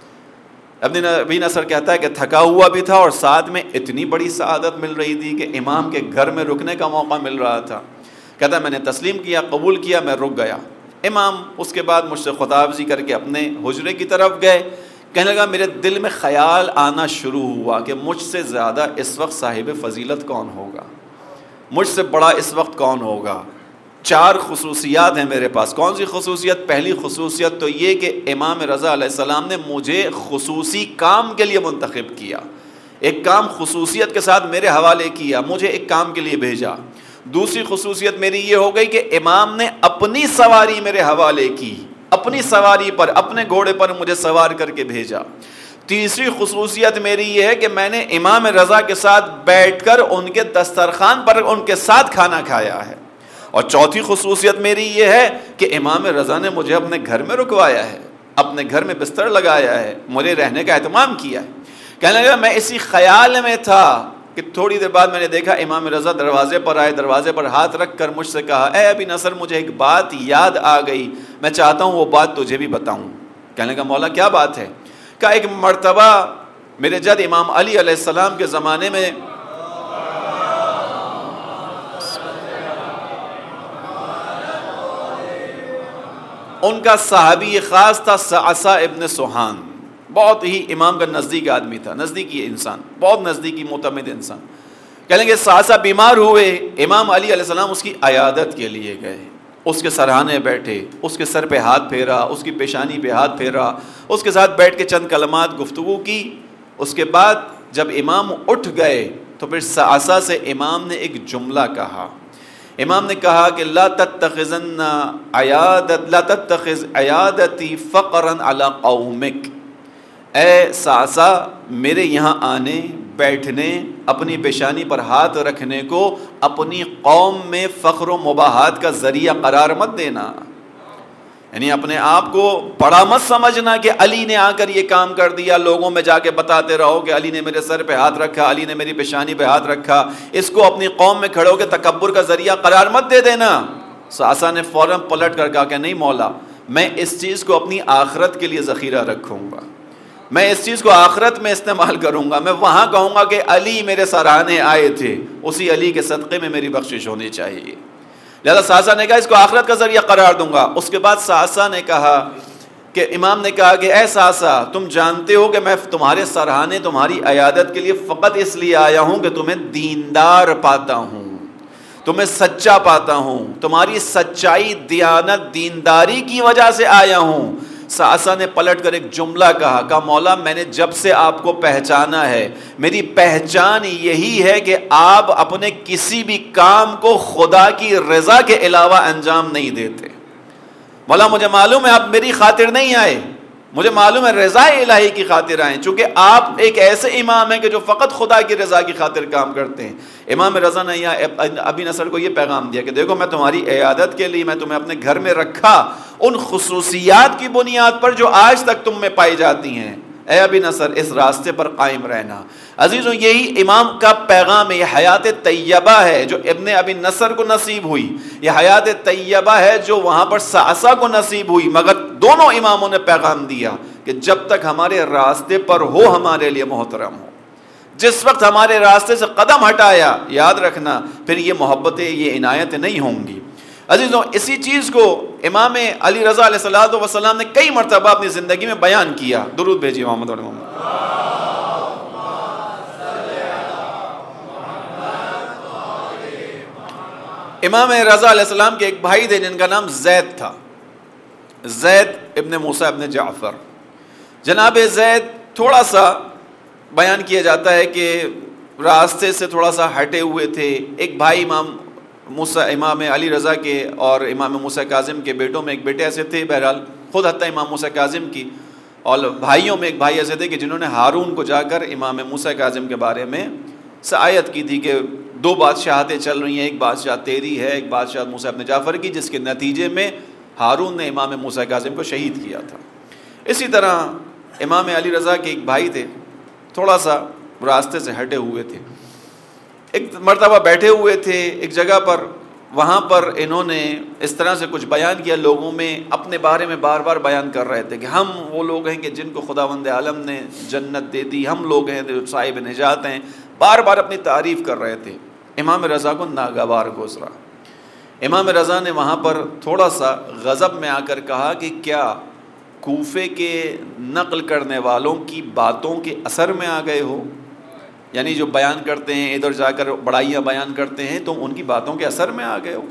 ابی نصر کہتا ہے کہ تھکا ہوا بھی تھا اور ساتھ میں اتنی بڑی سعادت مل رہی تھی کہ امام کے گھر میں رکنے کا موقع مل رہا تھا۔ کہتا ہے میں نے تسلیم کیا، قبول کیا، میں رک گیا۔ امام اس کے بعد مجھ سے خطابزی کر کے اپنے حجرے کی طرف گئے، کہنے لگا میرے دل میں خیال آنا شروع ہوا کہ مجھ سے زیادہ اس وقت صاحب فضیلت کون ہوگا، مجھ سے بڑا اس وقت کون ہوگا۔ 4 خصوصیات ہیں میرے پاس۔ کون سی خصوصیت؟ پہلی خصوصیت تو یہ کہ امام رضا علیہ السلام نے مجھے خصوصی کام کے لیے منتخب کیا، ایک کام خصوصیت کے ساتھ میرے حوالے کیا، مجھے ایک کام کے لیے بھیجا۔ دوسری خصوصیت میری یہ ہو گئی کہ امام نے اپنی سواری میرے حوالے کی، اپنی سواری پر، اپنے گھوڑے پر مجھے سوار کر کے بھیجا۔ تیسری خصوصیت میری یہ ہے کہ میں نے امام رضا کے ساتھ بیٹھ کر ان کے دسترخوان پر ان کے ساتھ کھانا کھایا ہے۔ اور چوتھی خصوصیت میری یہ ہے کہ امام رضا نے مجھے اپنے گھر میں رکوایا ہے، اپنے گھر میں بستر لگایا ہے، مجھے رہنے کا اہتمام کیا ہے۔ کہنے لگا میں اسی خیال میں تھا کہ تھوڑی دیر بعد میں نے دیکھا امام رضا دروازے پر آئے، دروازے پر ہاتھ رکھ کر مجھ سے کہا اے ابی نصر مجھے ایک بات یاد آ گئی، میں چاہتا ہوں وہ بات تجھے بھی بتاؤں۔ کہنے لگا مولا کیا بات ہے؟ کہ ایک مرتبہ میرے جد امام علی علیہ السلام کے زمانے میں ان کا صحابی خاص تھا صعصع ابن سوحان، بہت ہی امام کا نزدیک آدمی تھا، نزدیکی انسان، بہت نزدیکی معتمد انسان. کہیں گے صعصع بیمار ہوئے، امام علی علیہ السلام اس کی عیادت کے لیے گئے، اس کے سرہانے بیٹھے، اس کے سر پہ ہاتھ پھیرا، اس کی پیشانی پہ ہاتھ پھیرا، اس کے ساتھ بیٹھ کے چند کلمات گفتگو کی. اس کے بعد جب امام اٹھ گئے تو پھر صعصع سے امام نے ایک جملہ کہا. امام نے کہا کہ لا تتخذن عیادتی فقرا علی قومک، اے صعصع میرے یہاں آنے بیٹھنے اپنی پیشانی پر ہاتھ رکھنے کو اپنی قوم میں فخر و مباحات کا ذریعہ قرار مت دینا. یعنی اپنے آپ کو بڑا مت سمجھنا کہ علی نے آ کر یہ کام کر دیا، لوگوں میں جا کے بتاتے رہو کہ علی نے میرے سر پہ ہاتھ رکھا، علی نے میری پیشانی پہ ہاتھ رکھا. اس کو اپنی قوم میں کھڑے ہو کے تکبر کا ذریعہ قرار مت دے دینا. صعصع نے فوراً پلٹ کر کہا کہ نہیں مولا، میں اس چیز کو اپنی آخرت کے لیے ذخیرہ رکھوں گا، میں اس چیز کو آخرت میں استعمال کروں گا. میں وہاں کہوں گا کہ علی میرے سراہانے آئے تھے، اسی علی کے صدقے میں میری بخشش ہونی چاہیے. لہذا صعصع نے کہا اس کو آخرت کا ذریعہ قرار دوں گا. اس کے بعد صعصع نے کہا کہ امام نے کہا کہ اے صعصع تم جانتے ہو کہ میں تمہارے سرہانے تمہاری عیادت کے لیے فقط اس لیے آیا ہوں کہ تمہیں دیندار پاتا ہوں، تمہیں سچا پاتا ہوں، تمہاری سچائی دیانت دینداری کی وجہ سے آیا ہوں. صعصع نے پلٹ کر ایک جملہ کہا مولا میں نے جب سے آپ کو پہچانا ہے، میری پہچان یہی ہے کہ آپ اپنے کسی بھی کام کو خدا کی رضا کے علاوہ انجام نہیں دیتے. مولا مجھے معلوم ہے آپ میری خاطر نہیں آئے، مجھے معلوم ہے رضا الہی کی خاطر آئیں، چونکہ آپ ایک ایسے امام ہیں کہ جو فقط خدا کی رضا کی خاطر کام کرتے ہیں. امام رضا نے ابی نصر کو یہ پیغام دیا کہ دیکھو میں تمہاری عیادت کے لیے میں تمہیں اپنے گھر میں رکھا ان خصوصیات کی بنیاد پر جو آج تک تم میں پائی جاتی ہیں. اے ابی نصر اس راستے پر قائم رہنا. عزیزوں یہی امام کا پیغام ہے، یہ حیات طیبہ ہے جو ابن ابی نصر کو نصیب ہوئی، یہ حیات طیبہ ہے جو وہاں پر صعصع کو نصیب ہوئی. مگر دونوں اماموں نے پیغام دیا کہ جب تک ہمارے راستے پر ہو ہمارے لیے محترم ہو، جس وقت ہمارے راستے سے قدم ہٹایا یاد رکھنا پھر یہ محبتیں یہ عنایتیں نہیں ہوں گی. عزیزوں اسی چیز کو امام علی رضا علیہ الصلوۃ والسلام نے کئی مرتبہ اپنی زندگی میں بیان کیا. درود بھیجیے محمد علیہ محمد. امام رضا علیہ السلام کے ایک بھائی تھے جن کا نام زید تھا، زید ابن موسیٰ ابن جعفر. جناب زید تھوڑا سا بیان کیا جاتا ہے کہ راستے سے تھوڑا سا ہٹے ہوئے تھے. ایک بھائی امام علی رضا کے اور امام موسیٰ کاظم کے بیٹوں میں ایک بیٹے ایسے تھے، بہرحال خود حتیٰ امام موسیٰ کاظم کی اور بھائیوں میں ایک بھائی ایسے تھے کہ جنہوں نے ہارون کو جا کر امام موسیٰ کاظم کے بارے میں آیت کی تھی کہ دو بادشاہتیں چل رہی ہیں، ایک بادشاہ تیری ہے، ایک بادشاہ موسیٰ ابن جعفر کی، جس کے نتیجے میں ہارون نے امام موسیٰ کاظم کو شہید کیا تھا. اسی طرح امام علی رضا کے ایک بھائی تھے، تھوڑا سا راستے سے ہٹے ہوئے تھے. ایک مرتبہ بیٹھے ہوئے تھے ایک جگہ پر، وہاں پر انہوں نے اس طرح سے کچھ بیان کیا، لوگوں میں اپنے بارے میں بار بار بیان کر رہے تھے کہ ہم وہ لوگ ہیں کہ جن کو خداوند عالم نے جنت دے دی، ہم لوگ ہیں جو صاحب نجات ہیں، بار بار اپنی تعریف کر رہے تھے. امام رضا کو ناگوار گزرا. امام رضا نے وہاں پر تھوڑا سا غضب میں آ کر کہا کہ کیا کوفے کے نقل کرنے والوں کی باتوں کے اثر میں آ گئے ہو؟ یعنی جو بیان کرتے ہیں ادھر جا کر بڑائیاں بیان کرتے ہیں تم ان کی باتوں کے اثر میں آ گئے ہو؟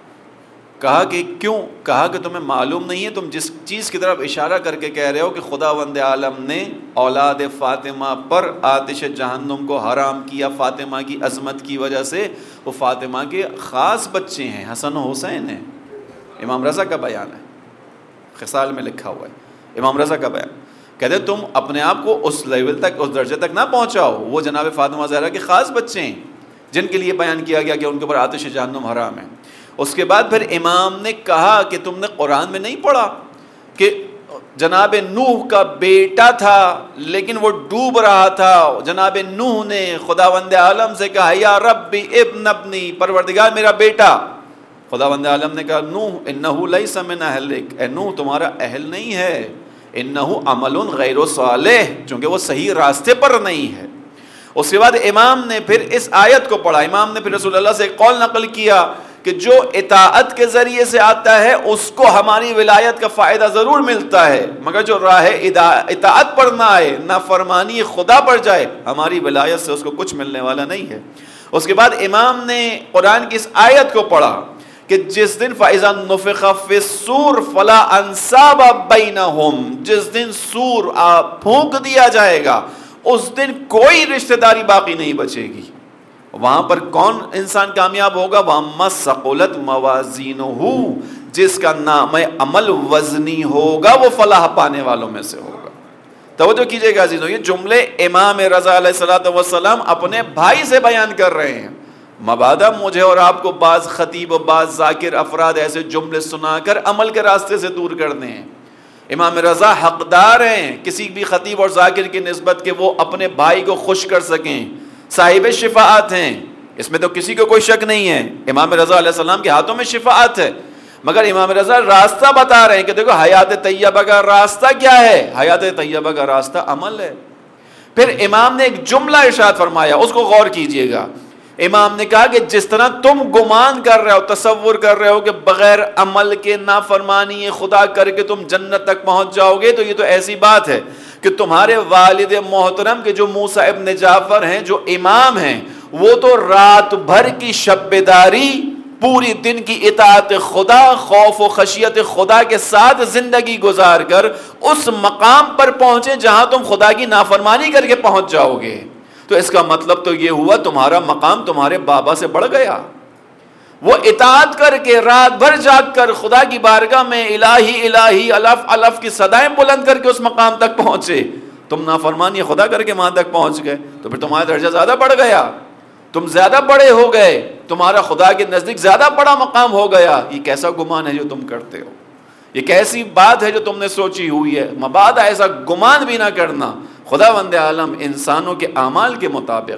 کہا کہ کیوں؟ کہا کہ تمہیں معلوم نہیں ہے تم جس چیز کی طرف اشارہ کر کے کہہ رہے ہو کہ خداوند عالم نے اولاد فاطمہ پر آتش جہنم کو حرام کیا فاطمہ کی عظمت کی وجہ سے. وہ فاطمہ کے خاص بچے ہیں، حسن و حسین ہیں. امام رضا کا بیان ہے، خصال میں لکھا ہوا ہے امام رضا کا بیان. کہتے تم اپنے آپ کو اس لیول تک اس درجے تک نہ پہنچاؤ. وہ جناب فاطمہ زہرا کے خاص بچے ہیں جن کے لیے بیان کیا گیا کہ ان کے اوپر آتش جہنم حرام ہے. اس کے بعد پھر امام نے کہا کہ تم نے قرآن میں نہیں پڑھا کہ جناب نوح کا بیٹا تھا لیکن وہ ڈوب رہا تھا، جناب نوح نے خداوند عالم سے کہا یا ربی ابن ابنی، پروردگار میرا بیٹا. خداوند عالم نے کہا نوح انہ لیس من اہلک، اے نوح تمہارا اہل نہیں ہے، انہو عمل غیر صالح، چونکہ وہ صحیح راستے پر نہیں ہے۔ اس کے بعد امام نے پھر اس آیت کو پڑھا، امام نے پھر رسول اللہ سے ایک قول نقل کیا کہ جو اطاعت کے ذریعے سے آتا ہے اس کو ہماری ولایت کا فائدہ ضرور ملتا ہے، مگر جو راہ اطاعت پر نہ آئے، نافرمانی خدا پر جائے، ہماری ولایت سے اس کو کچھ ملنے والا نہیں ہے۔ اس کے بعد امام نے قرآن کی اس آیت کو پڑھا کہ جس دن فَإِذَا نُفِخَ فِي الصُّورِ فَلَا أَنْسَابَ بَيْنَهُمْ، جس دن سور پھونک دیا جائے گا اس دن کوئی رشتہ داری باقی نہیں بچے گی۔ وہاں پر کون انسان کامیاب ہوگا؟ وَأَمَّا ثَقُلَتْ مَوَازِينُهُ، جس کا نام عمل وزنی ہوگا وہ فلاح پانے والوں میں سے ہوگا۔ توجہ کیجئے گا عزیزوں، یہ جملے امام رضا علیہ السلام اپنے بھائی سے بیان کر رہے ہیں۔ مبادہ مجھے اور آپ کو بعض خطیب و بعض ذاکر افراد ایسے جملے سنا کر عمل کے راستے سے دور کر دیں۔ امام رضا حقدار ہیں کسی بھی خطیب اور ذاکر کی نسبت کہ وہ اپنے بھائی کو خوش کر سکیں، صاحب شفاعت ہیں، اس میں تو کسی کو کوئی شک نہیں ہے، امام رضا علیہ السلام کے ہاتھوں میں شفاعت ہے، مگر امام رضا راستہ بتا رہے ہیں کہ دیکھو حیات طیبہ کا راستہ کیا ہے؟ حیات طیبہ کا راستہ عمل ہے۔ پھر امام نے ایک جملہ ارشاد فرمایا، اس کو غور کیجئے گا۔ امام نے کہا کہ جس طرح تم گمان کر رہے ہو، تصور کر رہے ہو کہ بغیر عمل کے نافرمانی خدا کر کے تم جنت تک پہنچ جاؤ گے، تو یہ تو ایسی بات ہے کہ تمہارے والد محترم کے جو موسیٰ ابن جعفر ہیں، جو امام ہیں، وہ تو رات بھر کی شب بیداری، پوری دن کی اطاعت خدا، خوف و خشیت خدا کے ساتھ زندگی گزار کر اس مقام پر پہنچے جہاں تم خدا کی نافرمانی کر کے پہنچ جاؤ گے۔ تو اس کا مطلب تو یہ ہوا تمہارا مقام تمہارے بابا سے بڑھ گیا۔ وہ اطاعت کر کے رات بھر جاگ کر خدا کی بارگاہ میں الہی الہی الف الف کی صدائیں بلند کر کے اس مقام تک پہنچے، تم نافرمانی خدا کر کے وہاں تک پہنچ گئے، تو پھر تمہارا درجہ زیادہ بڑھ گیا، تم زیادہ بڑے ہو گئے، تمہارا خدا کے نزدیک زیادہ بڑا مقام ہو گیا۔ یہ کیسا گمان ہے جو تم کرتے ہو، یہ کیسی بات ہے جو تم نے سوچی ہوئی ہے؟ مبادا ایسا گمان بھی نہ کرنا۔ خداوند عالم انسانوں کے اعمال کے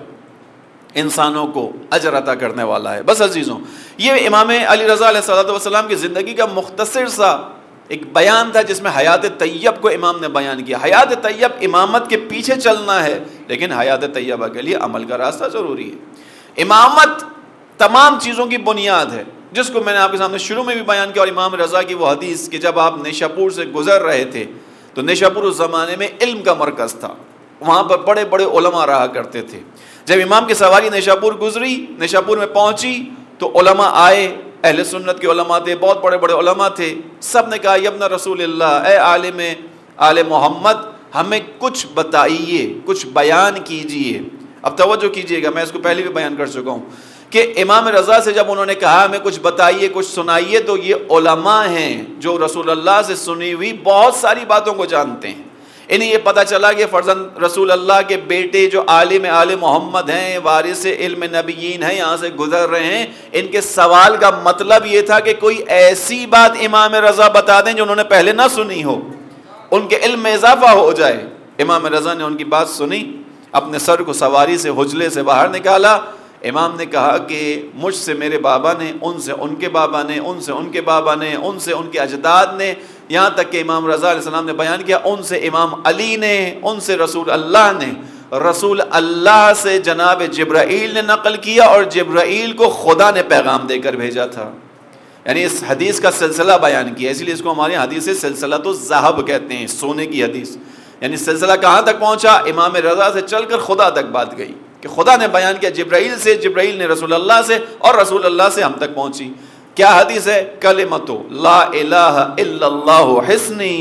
مطابق انسانوں کو اجر عطا کرنے والا ہے۔ بس عزیزوں، یہ امام علی رضا علیہ السلام کی زندگی کا مختصر سا ایک بیان تھا جس میں حیات طیب کو امام نے بیان کیا۔ حیات طیب امامت کے پیچھے چلنا ہے، لیکن حیات طیبہ کے لیے عمل کا راستہ ضروری ہے۔ امامت تمام چیزوں کی بنیاد ہے، جس کو میں نے آپ کے سامنے شروع میں بھی بیان کیا، اور امام رضا کی وہ حدیث کہ جب آپ نیشاپور سے گزر رہے تھے تو نیشاپور اس زمانے میں علم کا مرکز تھا، وہاں پر بڑے بڑے علماء رہا کرتے تھے۔ جب امام کی سواری نیشاپور گزری، نیشاپور میں پہنچی تو علماء آئے، اہل سنت کے علماء تھے، بہت بڑے بڑے علماء تھے، سب نے کہا یا ابن رسول اللہ، اے عالم آل محمد، ہمیں کچھ بتائیے، کچھ بیان کیجئے۔ اب توجہ کیجئے گا، میں اس کو پہلے بھی بیان کر چکا ہوں کہ امام رضا سے جب انہوں نے کہا ہمیں کچھ بتائیے، کچھ سنائیے، تو یہ علماء ہیں جو رسول اللہ سے سنی ہوئی بہت ساری باتوں کو جانتے ہیں۔ انہیں یہ پتہ چلا کہ فرزند رسول اللہ کے بیٹے جو عالم آل محمد ہیں، وارث علم نبیین ہیں، یہاں سے گزر رہے ہیں۔ ان کے سوال کا مطلب یہ تھا کہ کوئی ایسی بات امام رضا بتا دیں جو انہوں نے پہلے نہ سنی ہو، ان کے علم میں اضافہ ہو جائے۔ امام رضا نے ان کی بات سنی، اپنے سر کو سواری سے حجلے سے باہر نکالا۔ امام نے کہا کہ مجھ سے میرے بابا نے، ان سے ان کے بابا نے، ان سے ان کے بابا نے، ان سے ان کے اجداد نے، یہاں تک کہ امام رضا علیہ السلام نے بیان کیا ان سے امام علی نے، ان سے رسول اللہ نے، رسول اللہ سے جناب جبرائیل نے نقل کیا، اور جبرائیل کو خدا نے پیغام دے کر بھیجا تھا۔ یعنی اس حدیث کا سلسلہ بیان کیا، اس لیے اس کو ہمارے حدیث سلسلہ تو ذہب کہتے ہیں، سونے کی حدیث۔ یعنی سلسلہ کہاں تک پہنچا؟ امام رضا سے چل کر خدا تک بات گئی کہ خدا نے بیان کیا جبرائیل سے، جبرائیل نے رسول اللہ سے، اور رسول اللہ سے ہم تک پہنچی۔ کیا حدیث ہے؟ کلمۃ لا الہ الا اللہ حصنی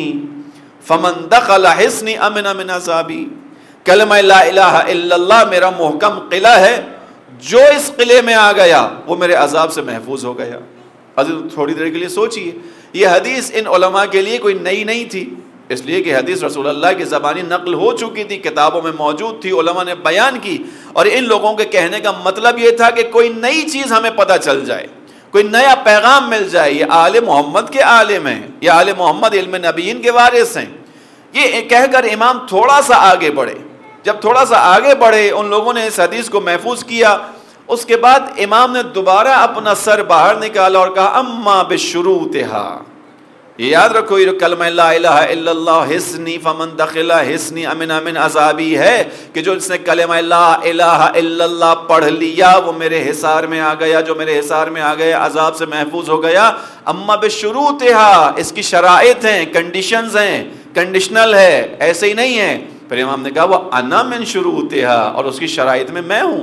فمن دخل حصنی امن من عذابی۔ کلمہ لا الہ الا اللہ میرا محکم قلعہ ہے، جو اس قلعے میں آ گیا وہ میرے عذاب سے محفوظ ہو گیا۔ تھوڑی دیر کے لیے سوچئے، یہ حدیث ان علماء کے لیے کوئی نئی نہیں تھی، اس لیے کہ حدیث رسول اللہ کی زبانی نقل ہو چکی تھی، کتابوں میں موجود تھی، علماء نے بیان کی، اور ان لوگوں کے کہنے کا مطلب یہ تھا کہ کوئی نئی چیز ہمیں پتہ چل جائے، کوئی نیا پیغام مل جائے۔ یہ آل محمد کے عالم ہیں، یہ آل محمد علم نبیین کے وارث ہیں۔ یہ کہہ کر امام تھوڑا سا آگے بڑھے۔ جب تھوڑا سا آگے بڑھے، ان لوگوں نے اس حدیث کو محفوظ کیا۔ اس کے بعد امام نے دوبارہ اپنا سر باہر نکالا اور کہا اما بشروطہا، یہ یاد رکھو، یہ جو کلمہ لا الہ الا اللہ حسنی فمن دخلہ حسنی امن من عذابی ہے، کہ جو اس نے کلمہ لا الہ الا اللہ پڑھ لیا وہ میرے حصار میں آ گیا، جو میرے حصار میں آ گیا عذاب سے محفوظ ہو گیا۔ اما بشروطہا، اس کی شرائط ہیں، کنڈیشنز ہیں، کنڈیشنل ہے، ایسے ہی نہیں ہے۔ پھر امام نے کہا وہ انا من شروطہا، اور اس کی شرائط میں ہوں،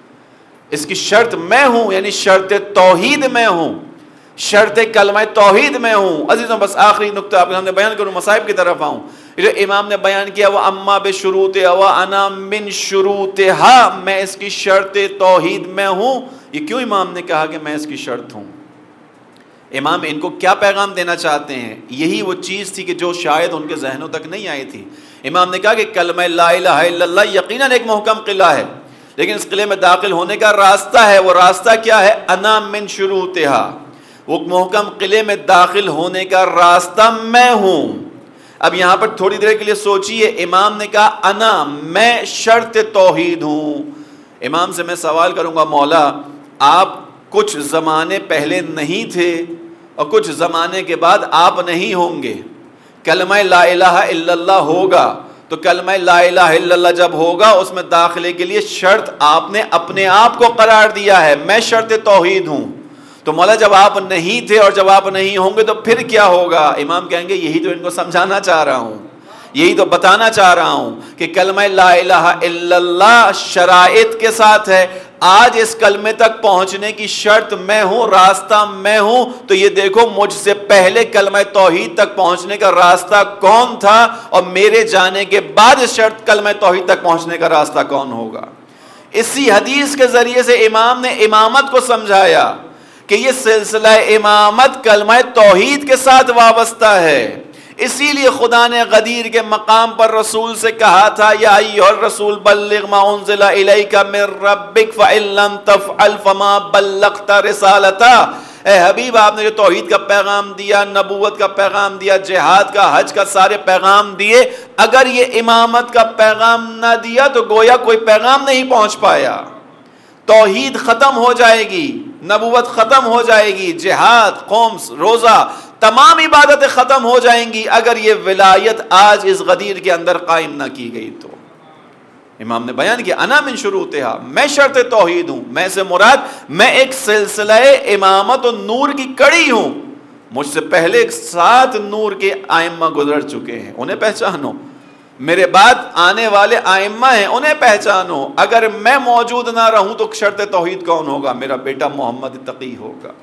اس کی شرط میں ہوں، یعنی شرط توحید میں ہوں، شرط کلمہ توحید میں ہوں۔ عزیزوں بس آخری نقطہ آپ کے سامنے بیان کروں، مصائب کی طرف آؤں۔ جو امام نے بیان کیا وہ اما بشروطہا وانا من شروطہا، میں اس کی شرط توحید میں ہوں، یہ کیوں امام نے کہا کہ میں اس کی شرط ہوں؟ امام ان کو کیا پیغام دینا چاہتے ہیں؟ یہی وہ چیز تھی کہ جو شاید ان کے ذہنوں تک نہیں آئی تھی۔ امام نے کہا کہ کلمہ لا الہ الا اللہ یقیناً ایک محکم قلعہ ہے، لیکن اس قلعے میں داخل ہونے کا راستہ ہے۔ وہ راستہ کیا ہے؟ انا من شروطہا، وہ محکم قلعے میں داخل ہونے کا راستہ میں ہوں۔ اب یہاں پر تھوڑی دیر کے لیے سوچئے، امام نے کہا انا، میں شرط توحید ہوں۔ امام سے میں سوال کروں گا، مولا آپ کچھ زمانے پہلے نہیں تھے اور کچھ زمانے کے بعد آپ نہیں ہوں گے، کلمہ لا الہ الا اللہ ہوگا، تو کلمہ لا الہ الا اللہ جب ہوگا اس میں داخلے کے لیے شرط آپ نے اپنے آپ کو قرار دیا ہے، میں شرط توحید ہوں۔ تو مولا جب آپ نہیں تھے اور جب آپ نہیں ہوں گے تو پھر کیا ہوگا؟ امام کہیں گے یہی تو ان کو سمجھانا چاہ رہا ہوں، یہی تو بتانا چاہ رہا ہوں کہ کلمہ لا الہ الا اللہ شرائط کے ساتھ ہے۔ آج اس کلمے تک پہنچنے کی شرط میں ہوں، راستہ میں ہوں، تو یہ دیکھو مجھ سے پہلے کلمہ توحید تک پہنچنے کا راستہ کون تھا، اور میرے جانے کے بعد اس شرط کلمہ توحید تک پہنچنے کا راستہ کون ہوگا۔ اسی حدیث کے ذریعے سے امام نے امامت کو سمجھایا کہ یہ سلسلہ امامت کلمہ توحید کے ساتھ وابستہ ہے۔ اسی لیے خدا نے غدیر کے مقام پر رسول سے کہا تھا، یا ایھا الرسول بلغ ما انزل الیک من ربک فإن لم تفعل فما بلغت رسالتہ۔ اے حبیب، آپ نے جو توحید کا پیغام دیا، نبوت کا پیغام دیا، جہاد کا، حج کا، سارے پیغام دیے، اگر یہ امامت کا پیغام نہ دیا تو گویا کوئی پیغام نہیں پہنچ پایا۔ توحید ختم ہو جائے گی، نبوت ختم ہو جائے گی، جہاد، قوم، روزہ، تمام عبادتیں ختم ہو جائیں گی اگر یہ ولایت آج اس غدیر کے اندر قائم نہ کی گئی تو۔ امام نے بیان کیا انا من شروطہا، میں شرط توحید ہوں، میں سے مراد میں ایک سلسلہ امامت و نور کی کڑی ہوں۔ مجھ سے پہلے 7 نور کے ائمہ گزر چکے ہیں، انہیں پہچانو۔ میرے بعد آنے والے ائمہ ہیں، انہیں پہچانو۔ اگر میں موجود نہ رہوں تو شرط توحید کون ہوگا؟ میرا بیٹا محمد تقی ہوگا۔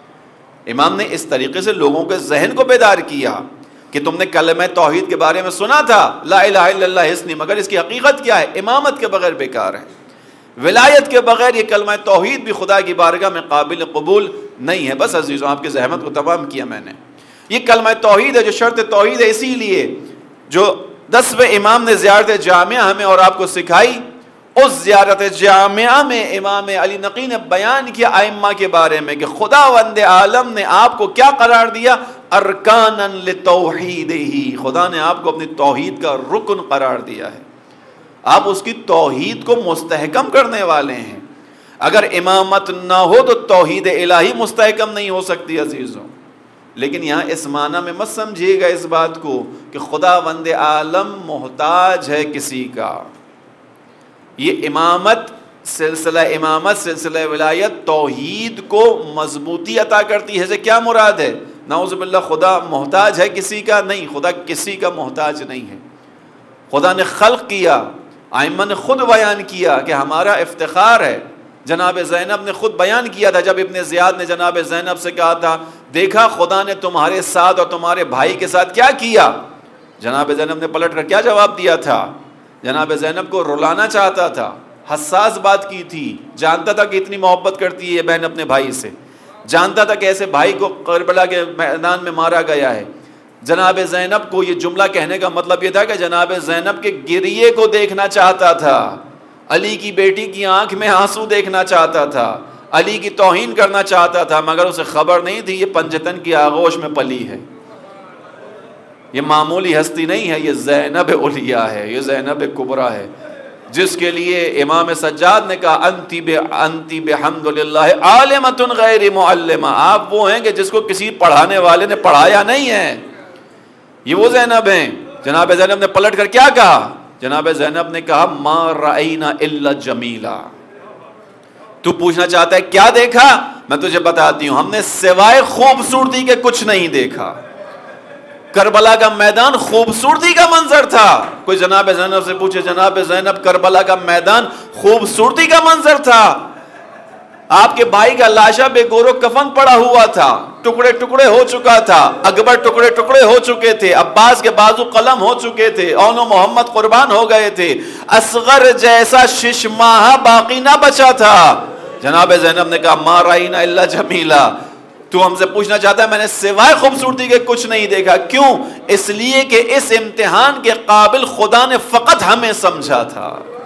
امام نے اس طریقے سے لوگوں کے ذہن کو بیدار کیا کہ تم نے کلمہ توحید کے بارے میں سنا تھا، لا الہ الا اللہ حسنی، مگر اس کی حقیقت کیا ہے؟ امامت کے بغیر بیکار ہے، ولایت کے بغیر یہ کلمہ توحید بھی خدا کی بارگاہ میں قابل قبول نہیں ہے۔ بس عزیزوں، آپ کی زحمت کو تمام کیا میں نے۔ یہ کلمہ توحید ہے جو شرط توحید ہے، اسی لیے جو 10ویں امام نے زیارت جامعہ ہمیں اور آپ کو سکھائی، اس زیارت جامعہ میں امام علی نقی نے بیان کیا ائمہ کے بارے میں کہ خداوند عالم نے آپ کو کیا قرار دیا؟ ارکانا لتوحیدہ، خدا نے آپ کو اپنی توحید کا رکن قرار دیا ہے، آپ اس کی توحید کو مستحکم کرنے والے ہیں۔ اگر امامت نہ ہو تو توحید الہی مستحکم نہیں ہو سکتی عزیزوں۔ لیکن یہاں اس معنی میں مت سمجھیے گا اس بات کو کہ خداوند عالم محتاج ہے کسی کا۔ یہ امامت، سلسلہ ولایت توحید کو مضبوطی عطا کرتی ہے۔ سے کیا مراد ہے؟ نعوذ باللہ خدا محتاج ہے کسی کا؟ نہیں، خدا کسی کا محتاج نہیں ہے۔ خدا نے خلق کیا، ائمہ نے خود بیان کیا کہ ہمارا افتخار ہے۔ جناب زینب نے خود بیان کیا تھا جب ابن زیاد نے جناب زینب سے کہا تھا دیکھا خدا نے تمہارے ساتھ اور تمہارے بھائی کے ساتھ کیا کیا؟ جناب زینب نے پلٹ کر کیا جواب دیا تھا؟ جناب زینب کو رلانا چاہتا تھا، حساس بات کی تھی، جانتا تھا کہ اتنی محبت کرتی ہے بہن اپنے بھائی سے، جانتا تھا کہ ایسے بھائی کو کربلا کے میدان میں مارا گیا ہے۔ جناب زینب کو یہ جملہ کہنے کا مطلب یہ تھا کہ جناب زینب کے گریے کو دیکھنا چاہتا تھا، علی کی بیٹی کی آنکھ میں آنسو دیکھنا چاہتا تھا، علی کی توہین کرنا چاہتا تھا، مگر اسے خبر نہیں تھی یہ پنجتن کی آغوش میں پلی ہے، یہ معمولی ہستی نہیں ہے، یہ زینب اولیاء ہے، یہ زینب کبریٰ ہے۔ جس کے لیے امام سجاد نے کہا انتی بحمدللہ عالمۃ غیر معلمہ، آپ وہ ہیں کہ جس کو کسی پڑھانے والے نے پڑھایا نہیں ہے. یہ وہ زینب ہیں. جناب زینب نے پلٹ کر کیا کہا؟ جناب زینب نے کہا ما رأینا الا جمیلا. تو پوچھنا چاہتا ہے کیا دیکھا؟ میں تجھے بتاتی ہوں، ہم نے سوائے خوبصورتی کے کچھ نہیں دیکھا. کربلا کا میدان خوبصورتی کا منظر تھا. کوئی جناب زینب سے پوچھے جناب زینب کربلا کا میدان خوبصورتی کا منظر تھا؟ آپ کے بھائی کا لاشا بے گور و کفن پڑا ہوا تھا، ٹکڑے ٹکڑے ہو چکا تھا. اکبر ٹکڑے ٹکڑے ہو چکے تھے، عباس کے بازو قلم ہو چکے تھے، اون و محمد قربان ہو گئے تھے، اصغر جیسا 6 ماہ باقی نہ بچا تھا. جناب زینب نے کہا ما رأینا الا جمیلا. تو ہم سے پوچھنا چاہتا ہے میں نے سوائے خوبصورتی کے کچھ نہیں دیکھا. کیوں؟ اس لیے کہ اس امتحان کے قابل خدا نے فقط ہمیں سمجھا تھا.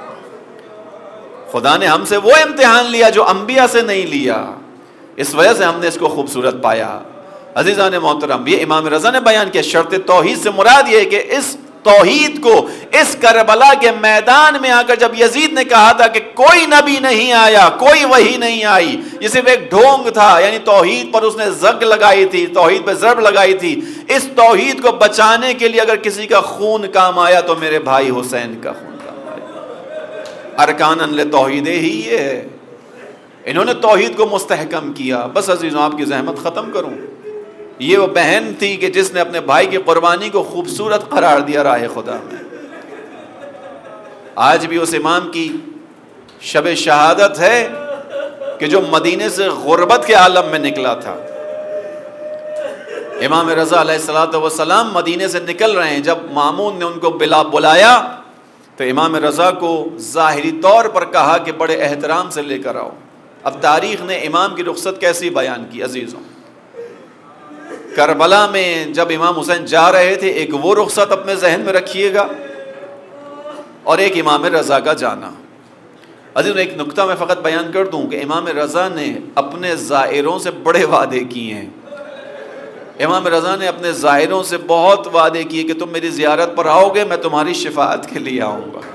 خدا نے ہم سے وہ امتحان لیا جو انبیاء سے نہیں لیا، اس وجہ سے ہم نے اس کو خوبصورت پایا. عزیزان محترم، یہ امام رضا نے بیان کیا. شرط توحید سے مراد یہ ہے کہ اس توحید کو اس کربلا کے میدان میں آ کر جب یزید نے کہا تھا کہ کوئی نبی نہیں آیا، کوئی وحی نہیں آئی، یہ صرف ایک ڈھونگ تھا، یعنی توحید پر اس نے زگ لگائی تھی، توحید پہ ضرب لگائی تھی. اس توحید کو بچانے کے لیے اگر کسی کا خون کام آیا تو میرے بھائی حسین کا خون کام آیا. ارکان لتوحید ہی یہ ہے. انہوں نے توحید کو مستحکم کیا. بس عزیزوں، آپ کی زحمت ختم کروں، یہ وہ بہن تھی کہ جس نے اپنے بھائی کی قربانی کو خوبصورت قرار دیا راہ خدا میں. آج بھی اس امام کی شب شہادت ہے کہ جو مدینے سے غربت کے عالم میں نکلا تھا. امام رضا علیہ الصلوۃ والسلام مدینے سے نکل رہے ہیں. جب مامون نے ان کو بلایا تو امام رضا کو ظاہری طور پر کہا کہ بڑے احترام سے لے کر آؤ. اب تاریخ نے امام کی رخصت کیسی بیان کی عزیزوں. کربلا میں جب امام حسین جا رہے تھے، ایک وہ رخصت اپنے ذہن میں رکھیے گا اور ایک امام رضا کا جانا. عزیزوں، ایک نکتہ میں فقط بیان کر دوں کہ امام رضا نے اپنے زائروں سے بڑے وعدے کیے ہیں. امام رضا نے اپنے زائروں سے بہت وعدے کیے کہ تم میری زیارت پر آؤ گے، میں تمہاری شفاعت کے لیے آؤں گا.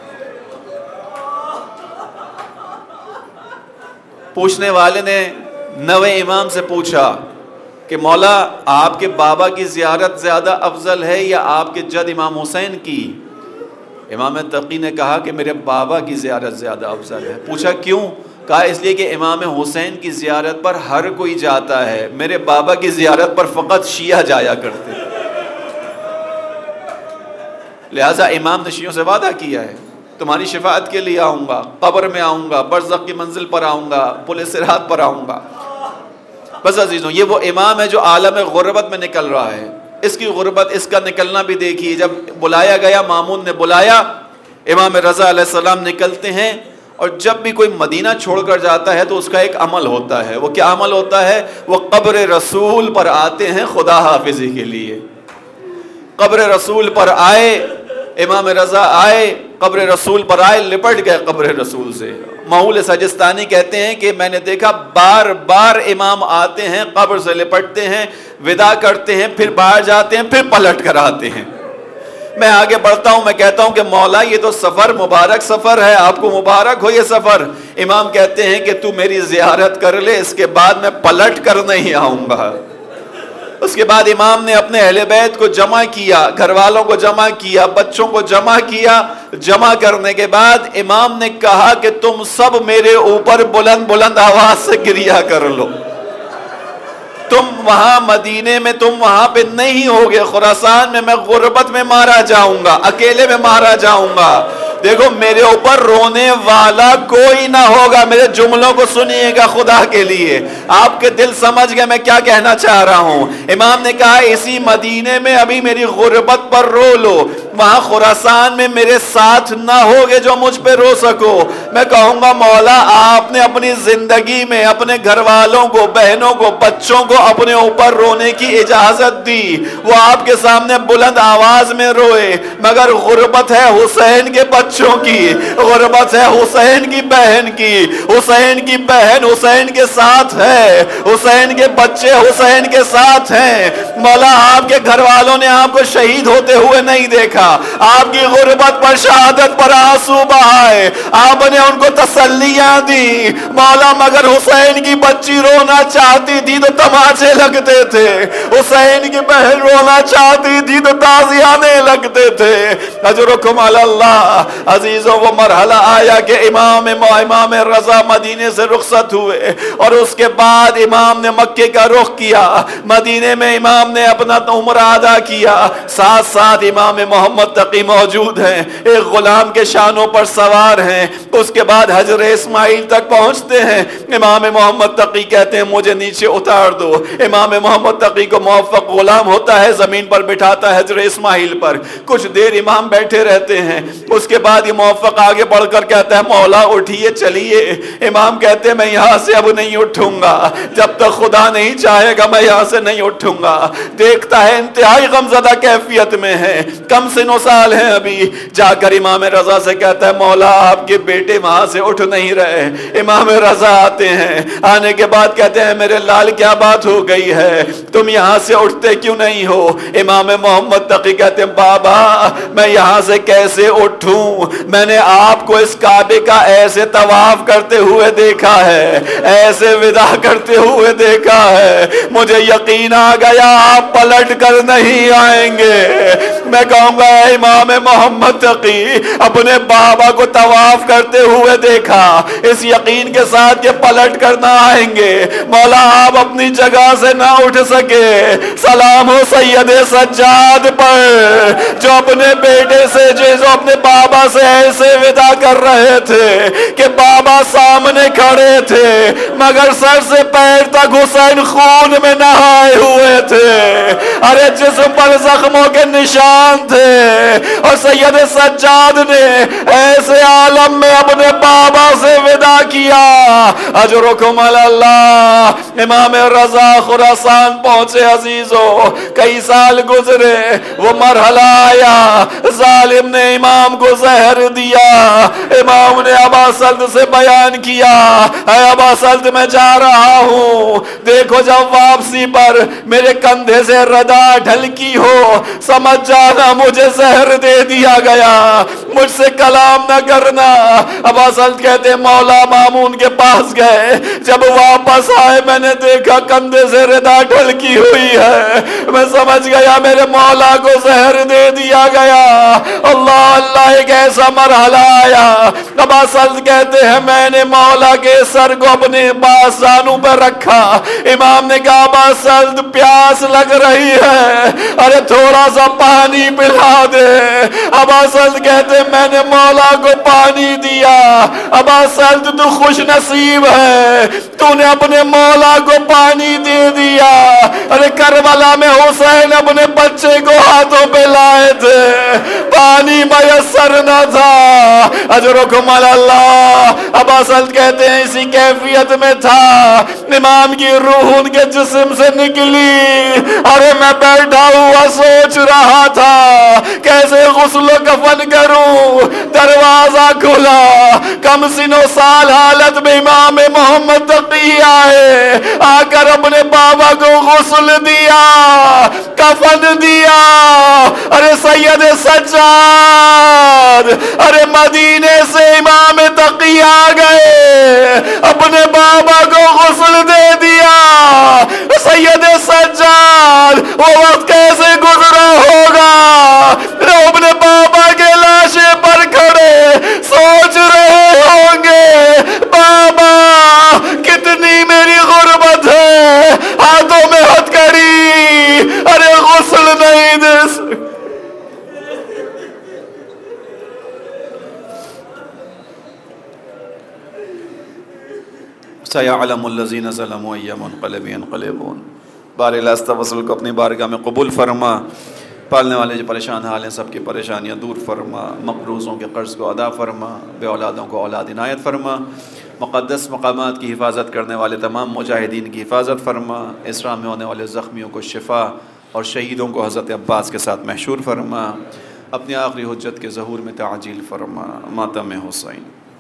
پوچھنے والے نے نوے امام سے پوچھا کہ مولا آپ کے بابا کی زیارت زیادہ افضل ہے یا آپ کے جد امام حسین کی؟ امام تقی نے کہا کہ میرے بابا کی زیارت زیادہ افضل ہے. پوچھا کیوں؟ کہا اس لیے کہ امام حسین کی زیارت پر ہر کوئی جاتا ہے، میرے بابا کی زیارت پر فقط شیعہ جایا کرتے. لہٰذا امام نے شیعوں سے وعدہ کیا ہے تمہاری شفاعت کے لیے آؤں گا، قبر میں آؤں گا، برزخ کی منزل پر آؤں گا، پل صراط پر آؤں گا. بس عزیزوں، یہ وہ امام ہے جو عالم غربت میں نکل رہا ہے. اس کی غربت، اس کا نکلنا بھی دیکھیے. جب بلایا گیا، مامون نے بلایا، امام رضا علیہ السلام نکلتے ہیں. اور جب بھی کوئی مدینہ چھوڑ کر جاتا ہے تو اس کا ایک عمل ہوتا ہے. وہ کیا عمل ہوتا ہے؟ وہ قبر رسول پر آتے ہیں خدا حافظی کے لیے. قبر رسول پر آئے، امام رضا آئے، قبر رسول پر آئے، لپٹ گئے قبر رسول سے. ماحول سجستانی کہتے ہیں کہ میں نے دیکھا بار بار امام آتے ہیں، قبر سے لپٹتے ہیں، وداع کرتے ہیں، پھر باہر جاتے ہیں، پھر پلٹ کر آتے ہیں. میں آگے بڑھتا ہوں، میں کہتا ہوں کہ مولا یہ تو سفر مبارک سفر ہے، آپ کو مبارک ہو یہ سفر. امام کہتے ہیں کہ تو میری زیارت کر لے، اس کے بعد میں پلٹ کر نہیں آؤں گا. اس کے بعد امام نے اپنے اہل بیت کو جمع کیا، گھر والوں کو جمع کیا، بچوں کو جمع کیا. جمع کرنے کے بعد امام نے کہا کہ تم سب میرے اوپر بلند بلند آواز سے گریا کر لو. تم وہاں مدینے میں تم وہاں پہ نہیں ہوگے، خراسان میں غربت میں مارا جاؤں گا، اکیلے میں مارا جاؤں گا. دیکھو میرے اوپر رونے والا کوئی نہ ہوگا. میرے جملوں کو سنیے گا خدا کے لیے، آپ کے دل سمجھ گئے میں کیا کہنا چاہ رہا ہوں. امام نے کہا اسی مدینے میں ابھی میری غربت پر رو لو، وہاں خراسان میں میرے ساتھ نہ ہوگے جو مجھ پہ رو سکو. میں کہوں گا مولا آپ نے اپنی زندگی میں اپنے گھر والوں کو، بہنوں کو، بچوں کو اپنے اوپر رونے کی اجازت اجازت دی وہ آپ کے سامنے بلند آواز میں روئے، مگر غربت ہے حسین کے بچوں کی، غربت ہے حسین کی بہن کی، حسین کی بہن حسین کے ساتھ ہے، حسین کے بچے حسین کے ساتھ ہیں۔ مولا آپ کے گھر والوں نے آپ کو شہید ہوتے ہوئے نہیں دیکھا، آپ کی غربت پر شہادت پر آنسو بہائے، آپ نے ان کو تسلیاں دی مولا، مگر حسین کی بچی رونا چاہتی تھی تو تماچے لگتے تھے، حسین کی بہن رونا چاہتی تھی تو تازیانے لگتے تھے۔ اجرکم علی اللہ۔ عزیزوں وہ مرحلہ آیا کہ امام رضا مدینے سے رخصت ہوئے اور اس کے بعد امام نے مکے کا رخ کیا، مدینے میں امام نے اپنا عمرہ ادا کیا، ساتھ ساتھ امام محمد تقی موجود ہیں، ایک غلام کے شانوں پر سوار ہیں۔ اس کے بعد حجر اسماعیل تک پہنچتے ہیں، امام محمد تقی کہتے ہیں مجھے نیچے اتار دو، امام محمد تقی کو موفق غلام ہوتا ہے، زمین پر بٹھاتا ہے حجر اسماعیل پر، کچھ دیر امام بیٹھے رہتے ہیں، اس کے بعد یہ موفق آگے بڑھ کر کہتا ہے مولا اٹھیے چلیے، امام کہتے ہیں میں یہاں سے اب نہیں اٹھوں گا، جب تک خدا نہیں چاہے گا میں یہاں سے نہیں اٹھوں گا۔ دیکھتا ہے انتہائی غمزدہ کیفیت میں ہے، کم سن و سال ہیں ابھی، جا کر امام رضا سے کہتا ہے مولا آپ کے بیٹے وہاں سے اٹھ نہیں رہے۔ امام رضا آتے ہیں، آنے کے بعد کہتے ہیں میرے لال کیا بات ہو گئی ہے، تم یہاں سے اٹھتے کیوں نہیں ہو؟ امام محمد تقی کہتے ہیں بابا میں یہاں سے کیسے اٹھوں، میں نے آپ کو اس کعبے کا ایسے طواف کرتے ہوئے دیکھا ہے، ایسے ودا کرتے ہوئے دیکھا ہے، مجھے یقین آ گیا آپ پلٹ کر نہیں آئیں گے۔ میں کہوں گا اے امام محمد تقی اپنے بابا کو طواف کرتے ہوئے دیکھا، اس یقین کے ساتھ کہ پلٹ کر نہ آئیں گے، مولا آپ اپنی جگہ سے نہ اٹھ سکے۔ سلام ہو سید سجاد پر جو اپنے بیٹے سے جو اپنے بابا سے ایسے ودا کر رہے تھے کہ بابا سامنے کھڑے تھے مگر سر سے پیر تک حسین خون میں نہائے ہوئے تھے، ارے جسم پر زخموں کے نشان تھے، اور سید سجاد نے ایسے عالم میں اپنے بابا سے ودا کیا۔ اجرکم علی اللہ۔ امام رضا خراسان پہنچے عزیزو، کئی سال گزرے، وہ مرحلہ آیا ظالم نے امام کو زہر دیا، امام نے ابا سلط سے بیان کیا اے ابا سلط میں جا رہا ہوں، دیکھو جب واپسی پر میرے کندھے سے ردا ڈھلکی ہو سمجھ جانا مجھے زہر دے دیا گیا، مجھ سے کلام نہ کرنا۔ ابا سلط کہتے مولا مامون کے پاس گئے، جب واپس آئے میں نے دیکھا کندھے سے ردا ڈھلکی ہوئی ہے، میں سمجھ گیا میرے مولا کو زہر دے دیا گیا۔ اللہ اللہ ایک ایسا مرحلہ آیا، ابا سلط کہتے ہیں میں نے مولا کے سر کو اپنے بازانوں پر رکھا، امام نے کہا ابا سلط پیاس لگ رہی ہے، ارے تھوڑا سا پانی پلا دے۔ ابا سلط کہتے ہیں میں نے مولا کو پانی دیا۔ ابا سلط تو خوش نصیب ہے، تو نے اپنے مولا کو پانی دے دیا۔ ارے کربلا میں حسین اپنے بچے کو ہاتھوں پہ لائے تھے، پانی میسر نہ تھا۔ اجرکم علی اللہ۔ ابا سلط کہتے ہیں اسی کیفیت میں تھا، امام کی روح ان کے جسم سے نکلی، ارے میں بیٹھا ہوا سوچ رہا تھا کیسے غسل و کفن کروں، دروازہ کھلا، کم سن و سال حالت میں امام محمد تقی آئے، آ کر اپنے بابا کو غسل دیا، کفن دیا۔ ارے سید سجاد، ارے مدینے سے امام تقی آ گئے، اپنے بابا کو غسل دے دیا۔ سید سجاد وہ وقت کیسے گزرا ہوگا، وہ اپنے بابا کے لاشے پر کھڑے سوچ رہے ہوں گے بابا کتنی میری غربت ہے، ہاتھوں میں ہتھکڑی، ارے غسل نہیں دے سکتے۔ سَيَعْلَمُ الَّذِينَ ظَلَمُوا أَيَّ مُنقَلِبٍ يَنقَلِبُونَ۔ بار الہ استغفر کو اپنی بارگاہ میں قبول فرما، پالنے والے جو پریشان حال ہیں سب کی پریشانیاں دور فرما، مقروضوں کے قرض کو ادا فرما، بے اولادوں کو اولاد عنایت فرما، مقدس مقامات کی حفاظت کرنے والے تمام مجاہدین کی حفاظت فرما، اسلام میں ہونے والے زخمیوں کو شفا اور شہیدوں کو حضرت عباس کے ساتھ محشور فرما، اپنی آخری حجت کے ظہور میں تعجیل فرما، ماتم حسین.